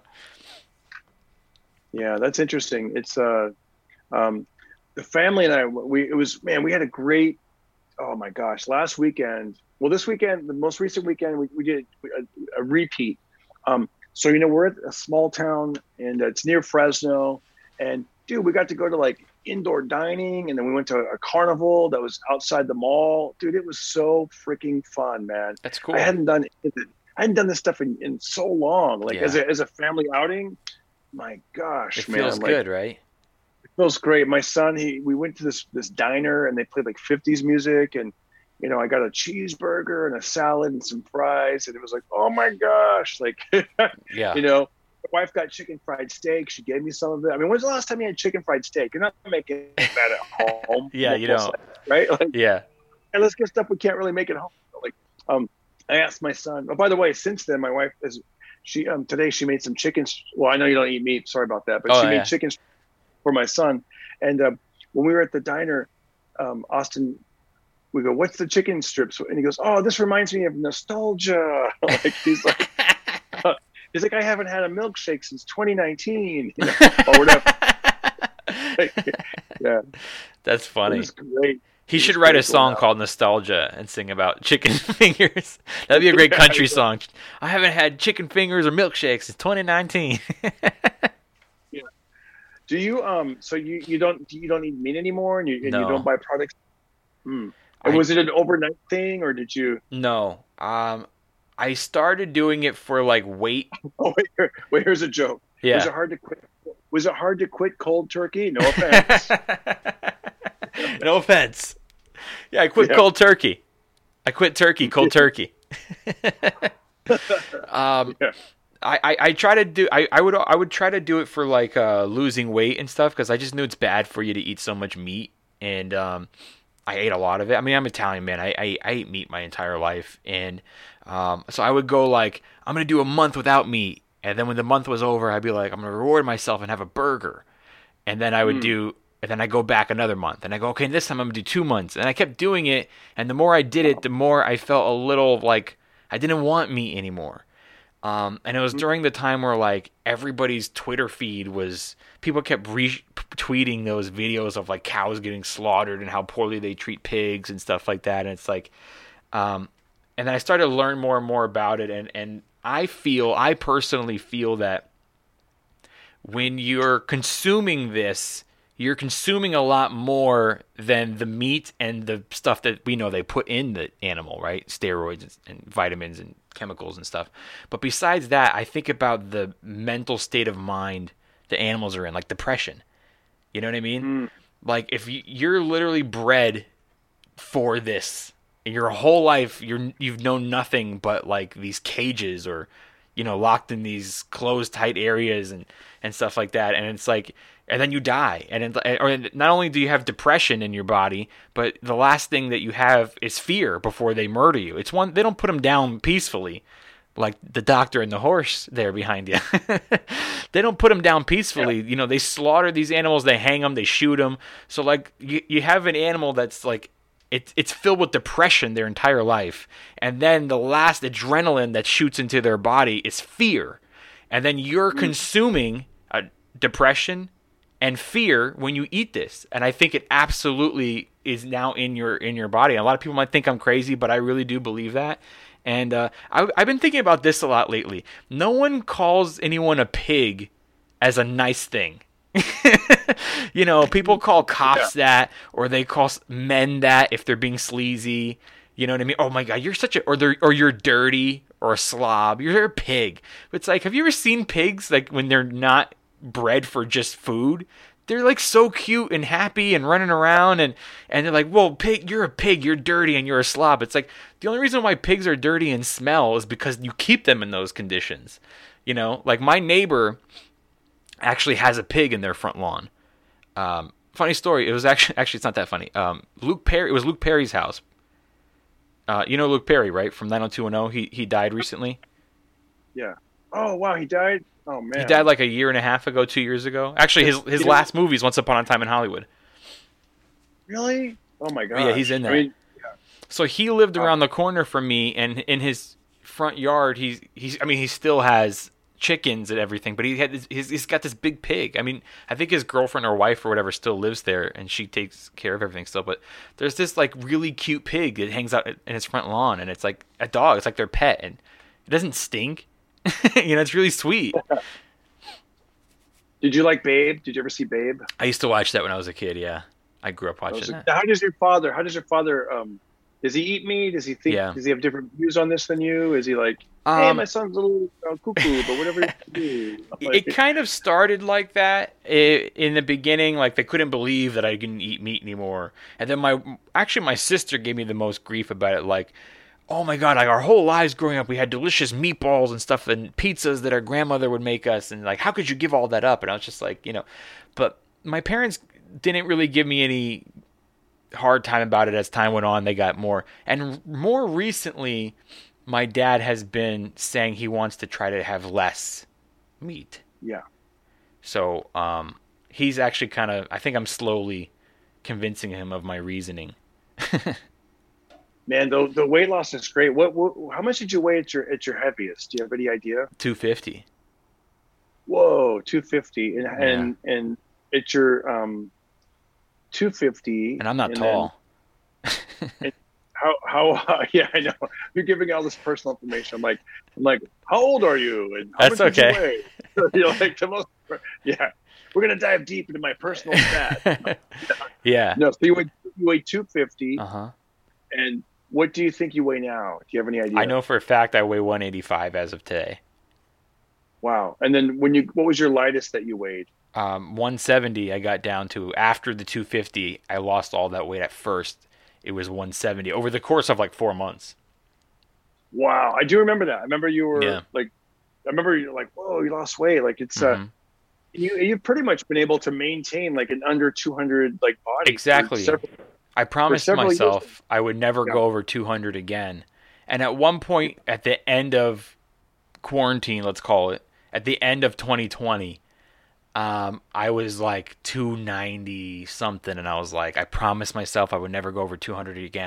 Yeah, that's interesting. It's uh, um, the family and I. We it was man. We had a great. Oh my gosh! Last weekend. Well, this weekend, the most recent weekend, we, we did a, a repeat. Um, so you know, we're at a small town, and it's near Fresno. And dude, we got to go to like indoor dining, and then we went to a carnival that was outside the mall. Dude, it was so freaking fun, man. That's cool. I hadn't done it. I hadn't done this stuff in, in so long. Like Yeah. as a as a family outing. My gosh, It man! feels like, good, right? It feels great. My son, he we went to this this diner and they played like fifties music, and you know I got a cheeseburger and a salad and some fries, and it was like, oh my gosh, like Yeah. you know. My wife got chicken fried steak. She gave me some of it. I mean, when's the last time you had chicken fried steak? You're not making that at home. Yeah, you most don't. likely, right? Like, Yeah. hey, let's get stuff we can't really make at home. Like, um, I asked my son. Oh, by the way, since then, my wife is she um today she made some chicken. Well, I know you don't eat meat. Sorry about that, but Oh, she yeah. made chicken for my son. And um, when we were at the diner, um, Austin, we go, "What's the chicken strips?" And he goes, "Oh, this reminds me of nostalgia." Like he's like, he's like, "I haven't had a milkshake since twenty nineteen," you know, or whatever. Yeah, That's it funny. was great. He It should was write a pretty cool song now. called Nostalgia and sing about chicken fingers. That'd be a great Yeah, country yeah. song. I haven't had chicken fingers or milkshakes since twenty nineteen. Do you um? So you you don't you don't eat meat anymore, and you and No. you don't buy products. Hmm. I- And was it an overnight thing, or did you? No. Um, I started doing it for like weight. Oh wait, here, wait. Here's a joke. Was Yeah. it hard to quit? Was it hard to quit cold turkey? No offense. No offense. Yeah, I quit Yeah. cold turkey. I quit turkey, cold turkey. um, Yeah. I, I, I try to do I, I would I would try to do it for like uh, losing weight and stuff because I just knew it's bad for you to eat so much meat, and um, I ate a lot of it. I mean, I'm Italian, man. I, I, I ate meat my entire life, and um, so I would go like I'm gonna do a month without meat, and then when the month was over, I'd be like I'm gonna reward myself and have a burger, and then I would Mm. do. And then I go back another month, and I go, okay, this time I'm gonna do two months, and I kept doing it, and the more I did it, the more I felt a little like I didn't want meat anymore. Um, and it was during the time where like everybody's Twitter feed was people kept retweeting those videos of like cows getting slaughtered and how poorly they treat pigs and stuff like that. And it's like, um, and then I started to learn more and more about it. And, and I feel, I personally feel that when you're consuming this, you're consuming a lot more than the meat and the stuff that we know they put in the animal, right? Steroids and, and vitamins and chemicals and stuff. But besides that, I think about the mental state of mind the animals are in, like depression. You know what I mean? Mm. Like if you, you're literally bred for this, your whole life you're you've known nothing but like these cages or, you know, locked in these closed tight areas and, and stuff like that. And it's like, and then you die. And it, or not only do you have depression in your body, but the last thing that you have is fear before they murder you. It's one, they don't put them down peacefully, like the doctor and the horse there behind you. They don't put them down peacefully. Yeah. You know, they slaughter these animals, they hang them, they shoot them. So like you, you have an animal that's like, It, it's filled with depression their entire life. And then the last adrenaline that shoots into their body is fear. And then you're consuming uh, depression and fear when you eat this. And I think it absolutely is now in your in your body. A lot of people might think I'm crazy, but I really do believe that. And uh, I, I've been thinking about this a lot lately. No one calls anyone a pig as a nice thing. You know, people call cops yeah. that, or they call men that if they're being sleazy. You know what I mean? Oh my God, you're such a, or they're, or you're dirty, or a slob. You're a pig. It's like, have you ever seen pigs like when they're not bred for just food? They're like so cute and happy and running around, and and they're like, well, pig, you're a pig, you're dirty, and you're a slob. It's like the only reason why pigs are dirty and smell is because you keep them in those conditions. You know, like my neighbor actually has a pig in their front lawn. Um, funny story. It was actually actually it's not that funny. Um, Luke Perry. It was Luke Perry's house. Uh, you know Luke Perry, right? From nine oh two one oh. He he died recently. Yeah. Oh wow, he died. Oh man. He died like a year and a half ago, two years ago. Actually, his his last movie is Once Upon a Time in Hollywood. Really? Oh my God. Yeah, he's in there. I mean, yeah. So he lived around the corner from me, and in his front yard, he's he's. I mean, he still has chickens and everything, but he had this, he's, he's got this big pig. I mean, I think his girlfriend or wife or whatever still lives there, and she takes care of everything still. But there's this like really cute pig that hangs out in his front lawn, and it's like a dog. It's like their pet, and it doesn't stink. You know, it's really sweet. Did you like Babe? Did you ever see Babe? I used to watch that when I was a kid. Yeah, I grew up watching that. How does your father? How does your father? Um, does he eat meat? Does he think? Yeah. Does he have different views on this than you? Is he like, hey, um, my son's a little uh, cuckoo, but whatever you do. Like, it kind of started like that it, in the beginning. Like they couldn't believe that I couldn't eat meat anymore, and then my actually my sister gave me the most grief about it. Like, oh my God, like our whole lives growing up, we had delicious meatballs and stuff and pizzas that our grandmother would make us, and like, how could you give all that up? And I was just like, you know, but my parents didn't really give me any hard time about it as time went on. They got more, and more recently, my dad has been saying he wants to try to have less meat. Yeah. So, um, he's actually kind of, I think I'm slowly convincing him of my reasoning. Man, the the weight loss is great. What, what how much did you weigh at your at your heaviest? Do you have any idea? two fifty. Whoa, two fifty, and yeah. and and at your um, two fifty. And I'm not and tall. Then, how how uh, yeah, I know. You're giving all this personal information. I'm like I'm like, how old are you? And how That's much okay. Did you weigh? You're like the most. Yeah, we're gonna dive deep into my personal stats. Yeah. No, so you weigh you weigh two fifty. Uh huh. And what do you think you weigh now? Do you have any idea? I know for a fact I weigh one eighty-five as of today. Wow. And then when you, what was your lightest that you weighed? Um, one seventy I got down to. After the two fifty, I lost all that weight at first. It was one seventy over the course of like four months. Wow. I do remember that. I remember you were yeah. like, I remember you were like, whoa, you lost weight. Like it's, mm-hmm. uh, you, you've pretty much been able to maintain like an under two hundred like body. Exactly. I promised myself years. I would never yeah. go over two hundred again. And at one point, at the end of quarantine, let's call it, at the end of twenty twenty, um, I was like two ninety something, and I was like, I promised myself I would never go over two hundred again.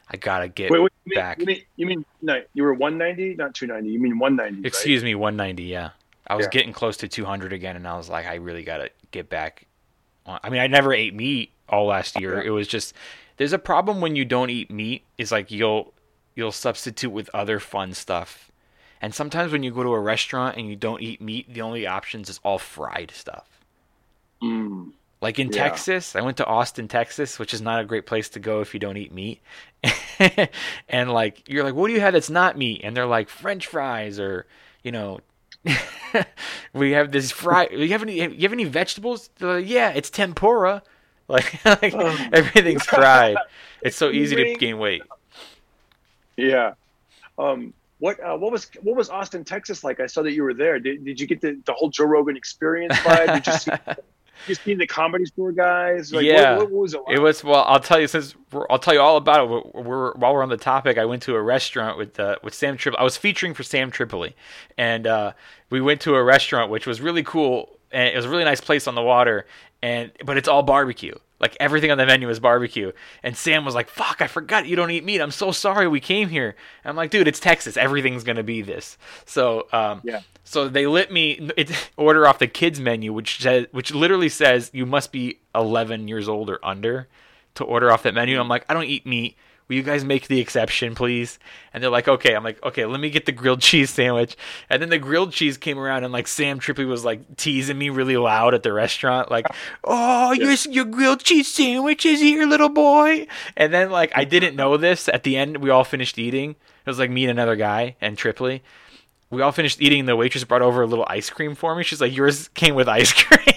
I gotta get Wait, wait, you mean, back. You mean, you mean no? You were one ninety, not two ninety. You mean one ninety? Excuse me, one ninety. Yeah, I was Yeah. getting close to two hundred again, and I was like, I really gotta get back. on- I mean, I never ate meat all last year. Yeah. It was just there's a problem when you don't eat meat. Is like you'll you'll substitute with other fun stuff, and sometimes when you go to a restaurant and you don't eat meat, the only options is all fried stuff. Mm. Like in Yeah. Texas, I went to Austin, Texas, which is not a great place to go if you don't eat meat. And like you're like, what do you have that's not meat? And they're like French fries, or you know, we have this fry. You have any? You have any vegetables? They're like, yeah, it's tempura. Like, like Oh. everything's fried. It's so easy to Ring. gain weight. Yeah. Um. What? Uh, what was? What was Austin, Texas like? I saw that you were there. Did, did you get the, the whole Joe Rogan experience vibe? Did you see? You see the Comedy Store guys? Like, Yeah. What, what, what was it like? It was well. I'll tell you since we're, I'll tell you all about it. We're, we're while we're on the topic. I went to a restaurant with uh, with Sam Tripoli. I was featuring for Sam Tripoli, and uh, we went to a restaurant which was really cool. And it was a really nice place on the water. And but it's all barbecue. Like everything on the menu is barbecue. And Sam was like, "Fuck, I forgot you don't eat meat. I'm so sorry we came here." And I'm like, "Dude, it's Texas. Everything's gonna be this." So um, Yeah. So they let me it, order off the kids menu, which says, which literally says you must be eleven years old or under to order off that menu. I'm like, I don't eat meat. Will you guys make the exception, please? And they're like, okay. I'm like, okay, let me get the grilled cheese sandwich. And then the grilled cheese came around, and like Sam Tripoli was like teasing me really loud at the restaurant, like, "Oh, your your grilled cheese sandwich is here, little boy." And then like I didn't know this. At the end, we all finished eating. It was like me and another guy and Tripoli. We all finished eating. The waitress brought over a little ice cream for me. She's like, "Yours came with ice cream."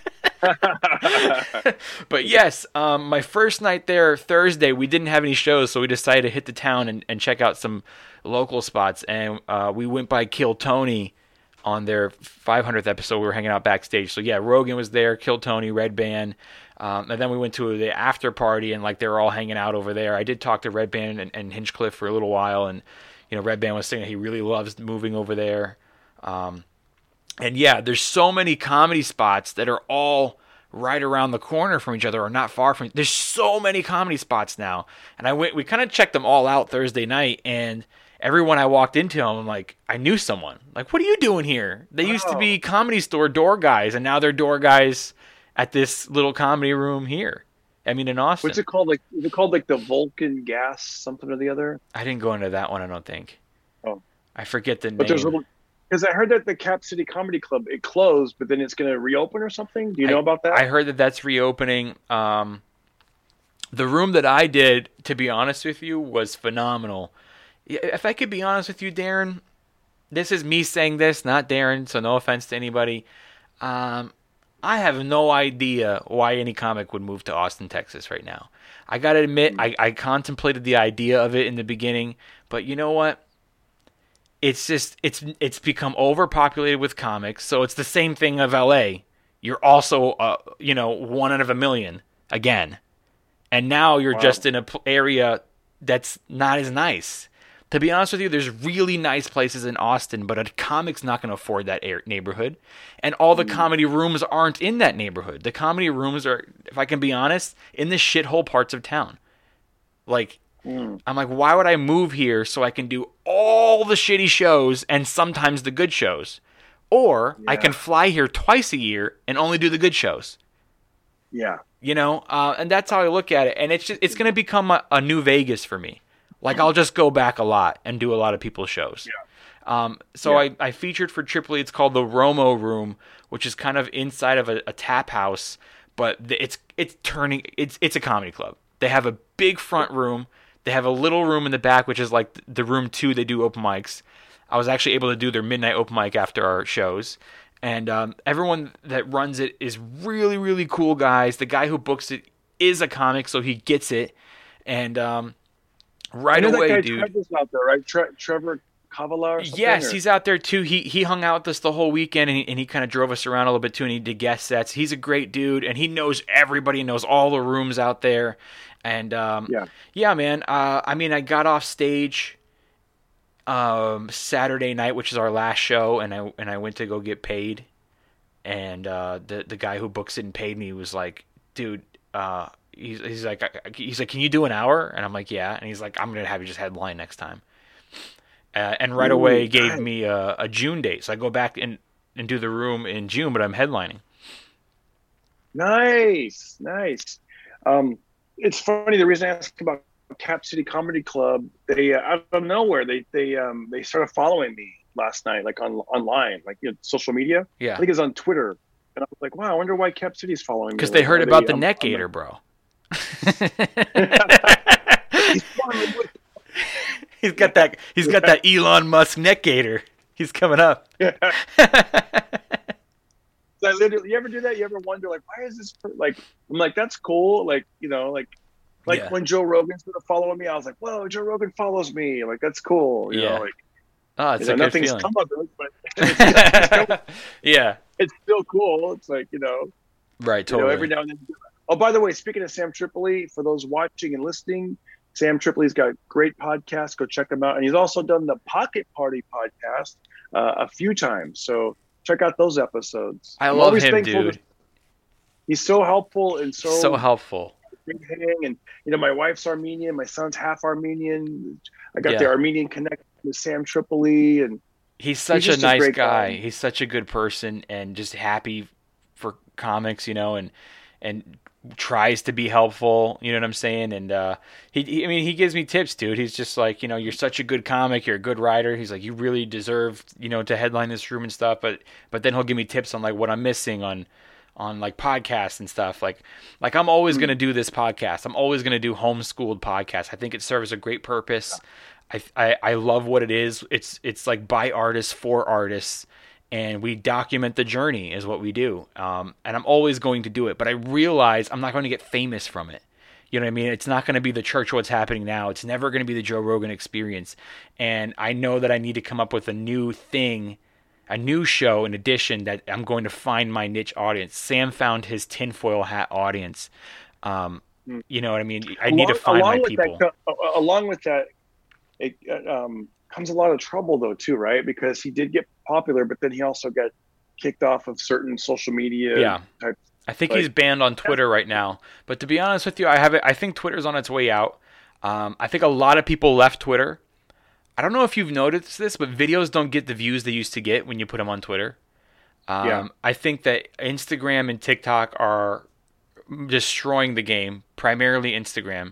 But yes, um, my first night there, Thursday, we didn't have any shows, so we decided to hit the town and, and check out some local spots. And uh, we went by Kill Tony on their five hundredth episode. We were hanging out backstage. So yeah, Rogan was there, Kill Tony, Red Band. Um, and then we went to the after party, and like they were all hanging out over there. I did talk to Red Band and, and Hinchcliffe for a little while, and you know, Red Band was saying that he really loves moving over there. Um, and yeah, there's so many comedy spots that are all right around the corner from each other or not far from. There's so many comedy spots now, and I went. We kind of checked them all out Thursday night, and everyone I walked into, I'm like, I knew someone. Like, what are you doing here? They used to be Comedy Store door guys, and now they're door guys at this little comedy room here. I mean, in Austin. What's it called? Like, is it called like the Vulcan Gas something or the other? I didn't go into that one. I don't think. Oh. I forget the But name. there's a little. Because I heard that the Cap City Comedy Club, it closed, but then it's going to reopen or something. Do you know I, about that? I heard that that's reopening. Um, the room that I did, to be honest with you, was phenomenal. If I could be honest with you, Darren, this is me saying this, not Darren, so no offense to anybody. Um, I have no idea why any comic would move to Austin, Texas right now. I got to admit, I, I contemplated the idea of it in the beginning, but you know what? It's just it's it's become overpopulated with comics, so it's the same thing of L A. You're also uh, you know one out of a million again, and now you're Wow. just in a p- area that's not as nice. To be honest with you, there's really nice places in Austin, but a comic's not going to afford that air- neighborhood, and all the comedy rooms aren't in that neighborhood. The comedy rooms are, if I can be honest, in the shithole parts of town. Like. Mm. I'm like, why would I move here so I can do all the shitty shows and sometimes the good shows? Or I Yeah. can fly here twice a year and only do the good shows. Yeah. You know, uh, and that's how I look at it. And it's just, it's going to become a, a new Vegas for me. Like, I'll just go back a lot and do a lot of people's shows. Yeah. Um, so Yeah. I, I featured for Tripoli. It's called the Romo Room, which is kind of inside of a, a tap house, but the, it's it's turning. It's it's a comedy club. They have a big front room. They have a little room in the back, which is like the room two. They do open mics. I was actually able to do their midnight open mic after our shows. And um, everyone that runs it is really, really cool guys. The guy who books it is a comic, so he gets it. And um, right I know away, that guy dude. Trevor's out there, right? Tre- Trevor Kavala or something? Yes, or- he's out there too. He he hung out with us the whole weekend, and he, and he kind of drove us around a little bit too, and he did guest sets. He's a great dude, and he knows everybody, knows all the rooms out there. And um, Yeah. yeah, man. Uh, I mean, I got off stage um, Saturday night, which is our last show, and I and I went to go get paid. And uh, the the guy who books it and paid me was like, "Dude, uh, he's he's like he's like, can you do an hour? And I'm like, yeah. And he's like, I'm gonna have you just headline next time. Uh, and right Ooh, away gave nice. me a, a June date, so I go back and and do the room in June, but I'm headlining. Nice, nice. Um, it's funny. The reason I asked about Cap City Comedy Club, they uh, out of nowhere they they um they started following me last night, like on online, like you know, social media. Yeah, I think it's on Twitter, and I was like, wow, I wonder why Cap City's following me. because they Like, heard are about they, the um, Net I'm Gator, like- bro. He's following me. He's got that. He's got that Elon Musk Net Gator. He's coming up. I literally, you ever do that? You ever wonder, like, why is this per- like? I'm like, that's cool. Like, you know, like, like Yeah. when Joe Rogan's gonna follow me, I was like, whoa, Joe Rogan follows me. Like, that's cool. You Yeah. know, like, Oh, it's you a know, good nothing's feeling. come of it, but it's, still, Yeah. it's still cool. It's like, you know, Right. you know, Totally. every now and then. Oh, by the way, speaking of Sam Tripoli, for those watching and listening, Sam Tripoli's got great podcasts. Go check him out, and he's also done the Pocket Party podcast uh, a few times. So check out those episodes. I I'm love always him, thankful dude. to- he's so helpful and so So helpful. hitting. And you know, my wife's Armenian, my son's half Armenian. I got Yeah. the Armenian connection with Sam Tripoli, and He's such just a a nice great guy. guy. He's such a good person and just happy for comics, you know, and and tries to be helpful, you know what I'm saying? And uh he, he I mean, he gives me tips, dude. He's just like, you know, you're such a good comic, you're a good writer. He's like, you really deserve, you know, to headline this room and stuff, but but then he'll give me tips on like what I'm missing on on like podcasts and stuff. Like like I'm always going to do this podcast. I'm always going to do homeschooled podcasts. I think it serves a great purpose. I, I I love what it is. It's it's like by artists for artists, and we document the journey is what we do. Um, and I'm always going to do it, but I realize I'm not going to get famous from it. You know what I mean? It's not going to be the Church What's Happening Now. It's never going to be the Joe Rogan Experience. And I know that I need to come up with a new thing, a new show in addition that I'm going to find my niche audience. Sam found his tinfoil hat audience. Um, you know what I mean? I need to Along- find along my with people. That, co- uh, along with that, it uh, um, comes a lot of trouble though too, right? Because he did get popular, but then he also got kicked off of certain social media. Yeah. Type. I think Like- he's banned on Twitter right now. But to be honest with you, I have it. I think Twitter's on its way out. Um, I think a lot of people left Twitter. I don't know if you've noticed this, but videos don't get the views they used to get when you put them on Twitter. Um, Yeah. I think that Instagram and TikTok are destroying the game, primarily Instagram.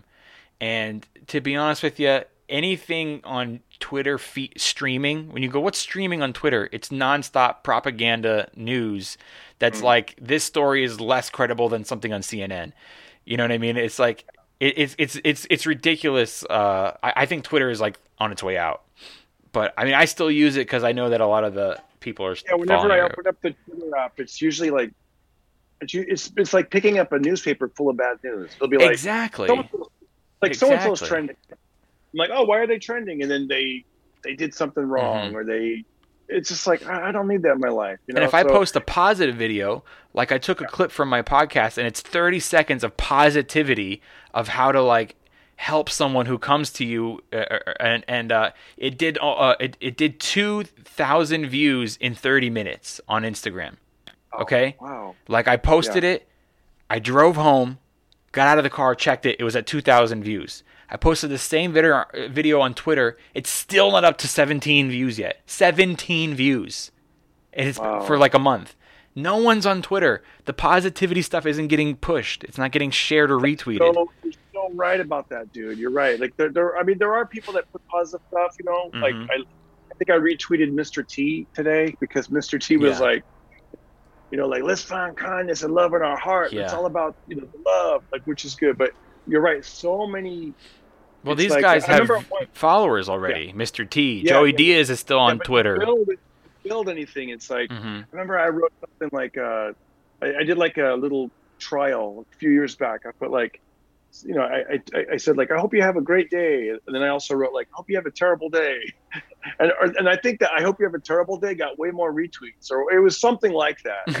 And to be honest with you, anything on Twitter feed streaming, when you go, what's streaming on Twitter? It's nonstop propaganda news that's like, this story is less credible than something on C N N. You know what I mean? It's like, it, it's it's it's it's ridiculous. Uh, I, I think Twitter is like on its way out. But I mean, I still use it because I know that a lot of the people are. Yeah, whenever following I it. open up the Twitter app, it's usually like it's u- it's it's like picking up a newspaper full of bad news. It'll be like Exactly. so-and-so- like so and so's Exactly. trending. I'm like, oh, why are they trending? And then they they did something wrong, Mhm. or they. It's just like I I don't need that in my life. You know? And if I So- post a positive video, like I took a clip from my podcast and it's thirty seconds of positivity of how to like help someone who comes to you, uh, and and uh, it did uh, it it did two thousand views in thirty minutes on Instagram. Okay, wow. like I posted Yeah. it, I drove home, got out of the car, checked it, it was at two thousand views. I posted the same video video on Twitter. It's still not up to seventeen views yet. seventeen views. And it's Wow. for like a month. No one's on Twitter. The positivity stuff isn't getting pushed. It's not getting shared or retweeted. So you're so right about that, dude. You're right. Like there, there. I mean, there are people that put positive stuff. You know, like Mhm. I, I think I retweeted Mister T today because Mister T was Yeah. like, you know, like let's find kindness and love in our heart. It's Yeah. all about you know the love, like which is good. But you're right. So many. Well, it's these like- guys I have remember one- followers already. Mister T. Yeah, Joey yeah. Diaz is still on Yeah, but Twitter. Build, build anything. It's like hmm I remember I wrote something like uh, I, I did like a little trial a few years back. I put like, you know, I, I I said like I hope you have a great day, and then I also wrote like hope you have a terrible day, and or, and I think that I hope you have a terrible day got way more retweets, or it was something like that. You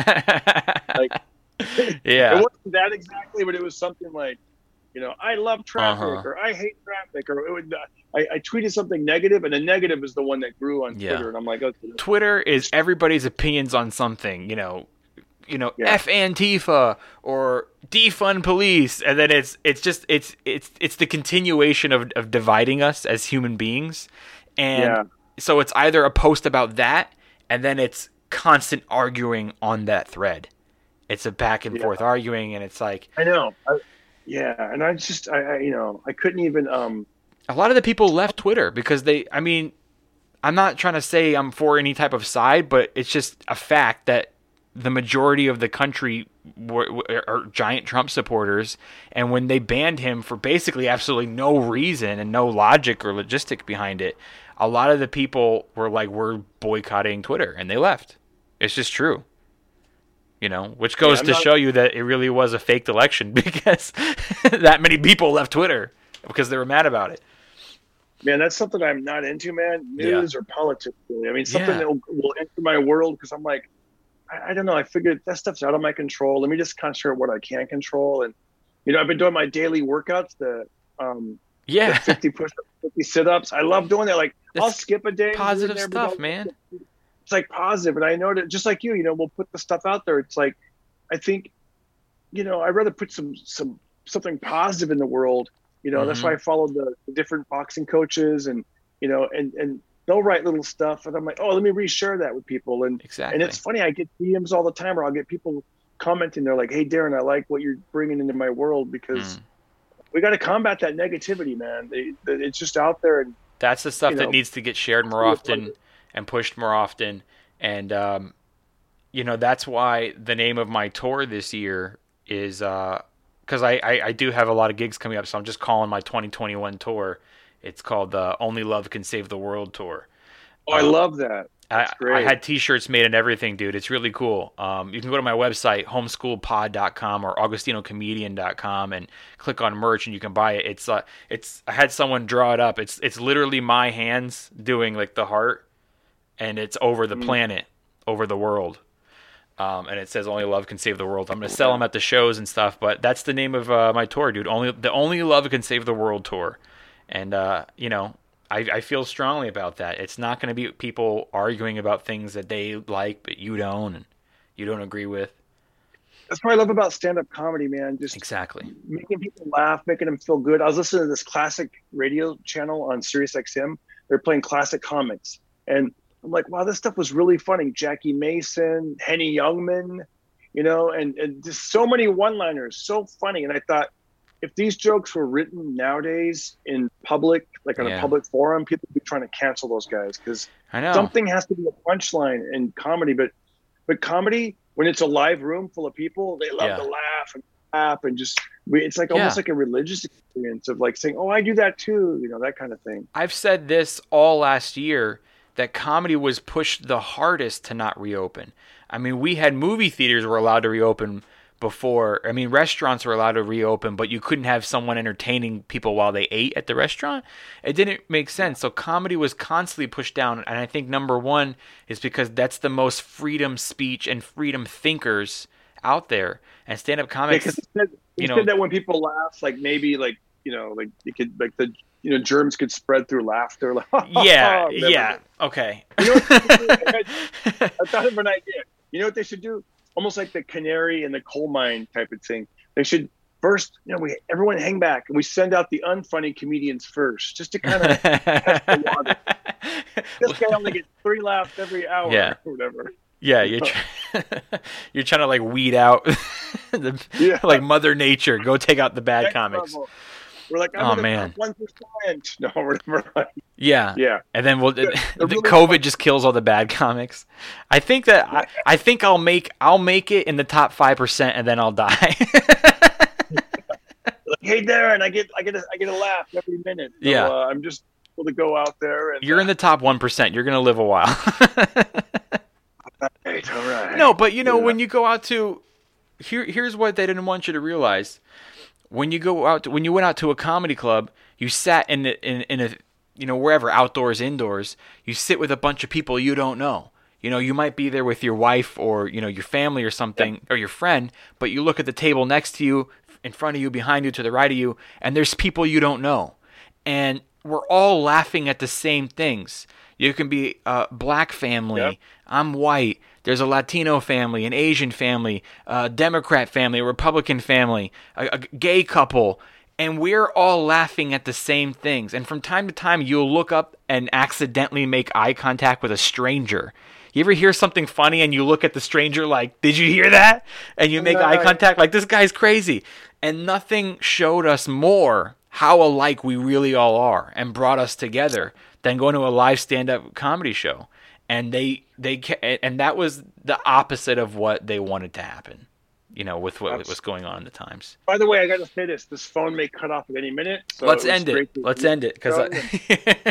know, like, like yeah. it wasn't that exactly, but it was something like, you know, I love traffic Uh-huh. or I hate traffic, or it would. Uh, I, I tweeted something negative, and the negative is the one that grew on Yeah. Twitter, and I'm like, okay, Twitter is everybody's opinions on something. You know, you know, Yeah. F Antifa or defund police, and then it's it's just it's it's it's the continuation of of dividing us as human beings, and Yeah. so it's either a post about that, and then it's constant arguing on that thread. It's a back and Yeah. forth arguing, and it's like I know. I, yeah, and I just, I, I, you know, I couldn't even. Um, a lot of the people left Twitter because they. I mean, I'm not trying to say I'm for any type of side, but it's just a fact that the majority of the country were, were, are giant Trump supporters, and when they banned him for basically absolutely no reason and no logic or logistic behind it, a lot of the people were like, "We're boycotting Twitter," and they left. It's just true. You know, which goes Yeah, I'm to not- show you that it really was a faked election because that many people left Twitter because they were mad about it. man, that's something I'm not into, man. News or politics, really. I mean, something Yeah. that will, will enter my world because I'm like, I, I don't know. I figured that stuff's out of my control. Let me just concentrate on what I can control. And you know, I've been doing my daily workouts, the um, Yeah, fifty push-ups, fifty sit-ups. I love doing that. Like, I'll That's skip a day. and do it positive there, but stuff, don't- man. It's like positive, and I know that just like you, you know, we'll put the stuff out there. It's like, I think, you know, I'd rather put some some something positive in the world. You know, that's Mhm. why I follow the, the different boxing coaches, and you know, and and they'll write little stuff, and I'm like, oh, let me reshare that with people. And Exactly. and it's funny, I get D Ms all the time, or I'll get people commenting. They're like, hey, Darren, I like what you're bringing into my world because Mm. we got to combat that negativity, man. They, they- it's just out there, and That's the stuff you that know, needs to get shared more be a often part of and pushed more often. And, um, you know, that's why the name of my tour this year is uh, because I, I, I do have a lot of gigs coming up, so I'm just calling my twenty twenty-one tour. It's called the Only Love Can Save the World Tour. oh, I Uh, love that. That's I, I great. had T-shirts made and everything, dude. It's really cool. Um, you can go to my website, homeschool pod dot com or augustino comedian dot com, and click on merch, and you can buy it. It's uh, it's. I had someone draw it up. It's it's literally my hands doing like the heart, and it's over the Mm. planet, over the world. Um, and it says "Only Love Can Save the World." I'm gonna sell them at the shows and stuff, but that's the name of uh, my tour, dude. Only the Only Love Can Save the World tour, and uh, you know. I, I feel strongly about that. It's not going to be people arguing about things that they like, but you don't, and you don't agree with. That's what I love about stand-up comedy, man. Just Exactly. making people laugh, making them feel good. I was listening to this classic radio channel on Sirius X M. They're playing classic comics, and I'm like, wow, this stuff was really funny. Jackie Mason, Henny Youngman, you know, and, and just so many one-liners, so funny. And I thought, if these jokes were written nowadays in public, like on Yeah. a public forum, people would be trying to cancel those guys because I know. something has to be a punchline in comedy. But but comedy, when it's a live room full of people, they love Yeah. to laugh and laugh and just we, it's like Yeah. almost like a religious experience of like saying, oh, I do that too, you know, that kind of thing. I've said this all last year that comedy was pushed the hardest to not reopen. I mean, we had movie theaters were allowed to reopen before. I mean, restaurants were allowed to reopen, but you couldn't have someone entertaining people while they ate at the restaurant. It didn't make sense. So comedy was constantly pushed down. And I think number one is because that's the most freedom speech and freedom thinkers out there. And stand-up comics, Because he said, he you know- said that when people laugh, like maybe like you know, like you could like the you know germs could spread through laughter. Like, yeah, whatever. yeah, okay. You know what they should do? I had- I thought of an idea. You know what they should do? Almost like the canary in the coal mine type of thing. They should first, you know, we everyone hang back and we send out the unfunny comedians first, just to kind of test the water. This guy only gets three laughs every hour, Yeah. or whatever. Yeah, you're try- you're trying to like weed out the, Yeah. like Mother Nature. Go take out the bad Next comics. level. We're like, I'm Oh, in the man. top one percent. No, whatever. Yeah, Yeah. and then we'll. they're the really COVID just kills all the bad comics. I think that I, I think I'll make I'll make it in the top five percent, and then I'll die. Like, hey, Darren, I get, I get, a, I get a laugh every minute. So, Yeah. uh, I'm just able to go out there and. You're in the top one percent. You're gonna live a while. Right, all right. No, but you know Yeah. when you go out to here here's what they didn't want you to realize. When you go out to, when you went out to a comedy club, you sat in the, in in a you know wherever outdoors indoors, you sit with a bunch of people you don't know. You know, you might be there with your wife or, you know, your family or something or your friend, but you look at the table next to you, in front of you, behind you, to the right of you, and there's people you don't know. And we're all laughing at the same things. You can be a black family. Yep. I'm white. There's a Latino family, an Asian family, a Democrat family, a Republican family, a, a gay couple, and we're all laughing at the same things. And from time to time, you'll look up and accidentally make eye contact with a stranger. You ever hear something funny and you look at the stranger like, did you hear that? And you make no, eye contact like, this guy's crazy. And nothing showed us more how alike we really all are and brought us together than going to a live stand-up comedy show. And they they and that was the opposite of what they wanted to happen, you know, with what Absolutely. was going on in the times. By the way, I got to say this: this phone may cut off at any minute. So let's it end it. Let's end it because I...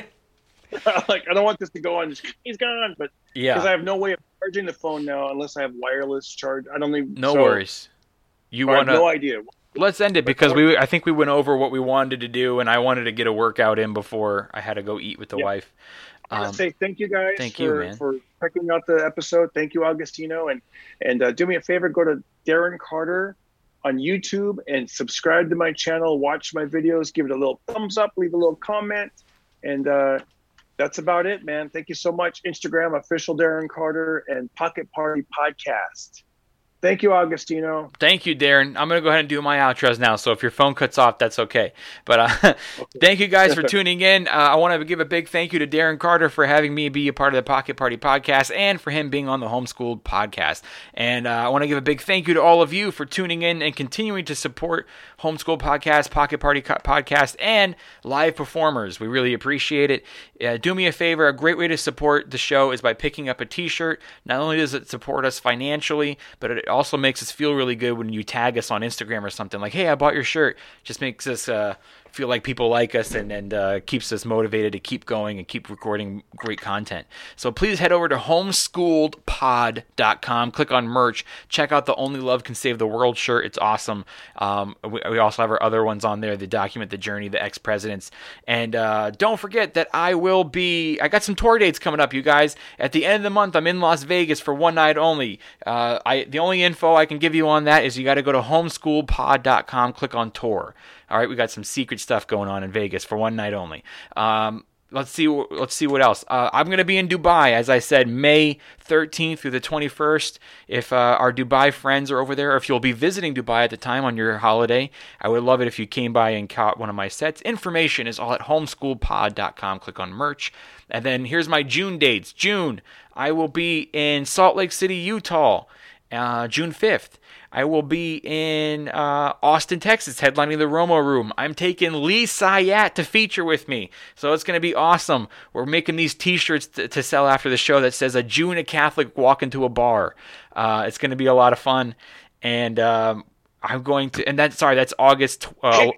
like I don't want this to go on. Just he's gone, but yeah, because I have no way of charging the phone now unless I have wireless charge. I don't even. No so, worries. You want no idea. Let's end it because we. I think we went over what we wanted to do, and I wanted to get a workout in before I had to go eat with the yeah. wife. I want to say thank you guys thank for, you, man. for checking out the episode. Thank you, Augustino. And and uh, do me a favor, go to Darren Carter on YouTube and subscribe to my channel. Watch my videos. Give it a little thumbs up. Leave a little comment. And uh, that's about it, man. Thank you so much. Instagram, official Darren Carter, and Pocket Party Podcast. Thank you, Augustino. Thank you, Darren. I'm going to go ahead and do my outros now, so if your phone cuts off, that's okay. But uh, okay. Thank you guys for tuning in. Uh, I want to give a big thank you to Darren Carter for having me be a part of the Pocket Party Podcast and for him being on the Homeschooled Podcast. And uh, I want to give a big thank you to all of you for tuning in and continuing to support Homeschooled Podcast, Pocket Party Podcast, and live performers. We really appreciate it. Uh, do me a favor. A great way to support the show is by picking up a t-shirt. Not only does it support us financially, but it also makes us feel really good when you tag us on Instagram or something like, hey, I bought your shirt. Just makes us uh, feel like people like us and, and uh, keeps us motivated to keep going and keep recording great content. So please head over to homeschooled pod dot com. Click on merch. Check out the Only Love Can Save the World shirt. It's awesome. Um, we, we also have our other ones on there, the Document the Journey, the Ex-Presidents. And uh, don't forget that I will be, I got some tour dates coming up, you guys. At the end of the month, I'm in Las Vegas for one night only. Uh, I The only info I can give you on that is you got to go to homeschooled pod dot com, click on tour. All right, we got some secret stuff going on in Vegas for one night only. Um, let's see. Let's see what else. Uh, I'm going to be in Dubai, as I said, May thirteenth through the twenty-first. If uh, our Dubai friends are over there, or if you'll be visiting Dubai at the time on your holiday, I would love it if you came by and caught one of my sets. Information is all at homeschooled pod dot com. Click on merch. And then here's my June dates. June, I will be in Salt Lake City, Utah, uh, June fifth. I will be in uh, Austin, Texas, headlining the Romo Room. I'm taking Lee Syatt to feature with me, so it's going to be awesome. We're making these T-shirts t- to sell after the show that says, a Jew and a Catholic walk into a bar. Uh, it's going to be a lot of fun, and um, I'm going to, and that's, sorry, that's August. Uh,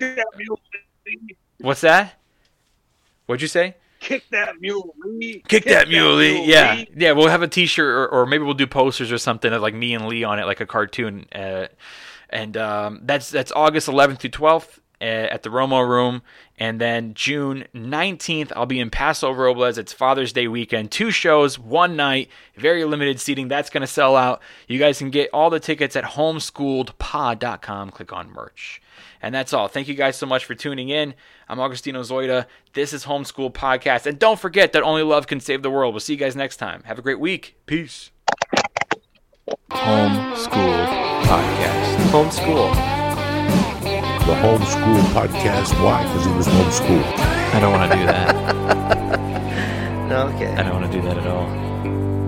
what's that? What'd you say? Kick that mule, Lee. Kick, Kick that, that mule, Lee. Yeah. Lee. Yeah, we'll have a t-shirt or, or maybe we'll do posters or something of like me and Lee on it, like a cartoon. Uh, and um, that's that's August eleventh through twelfth uh, at the Romo Room. And then June nineteenth, I'll be in Paso Robles. It's Father's Day weekend. Two shows, one night, very limited seating. That's going to sell out. You guys can get all the tickets at homeschooled pod dot com. Click on merch. And that's all. Thank you guys so much for tuning in. I'm Augustino Zoida. This is Homeschool Podcast. And don't forget that only love can save the world. We'll see you guys next time. Have a great week. Peace. Homeschool Podcast. Homeschool. The Homeschool Podcast. Why? Because he was homeschooled. I don't want to do that. Okay. I don't want to do that at all.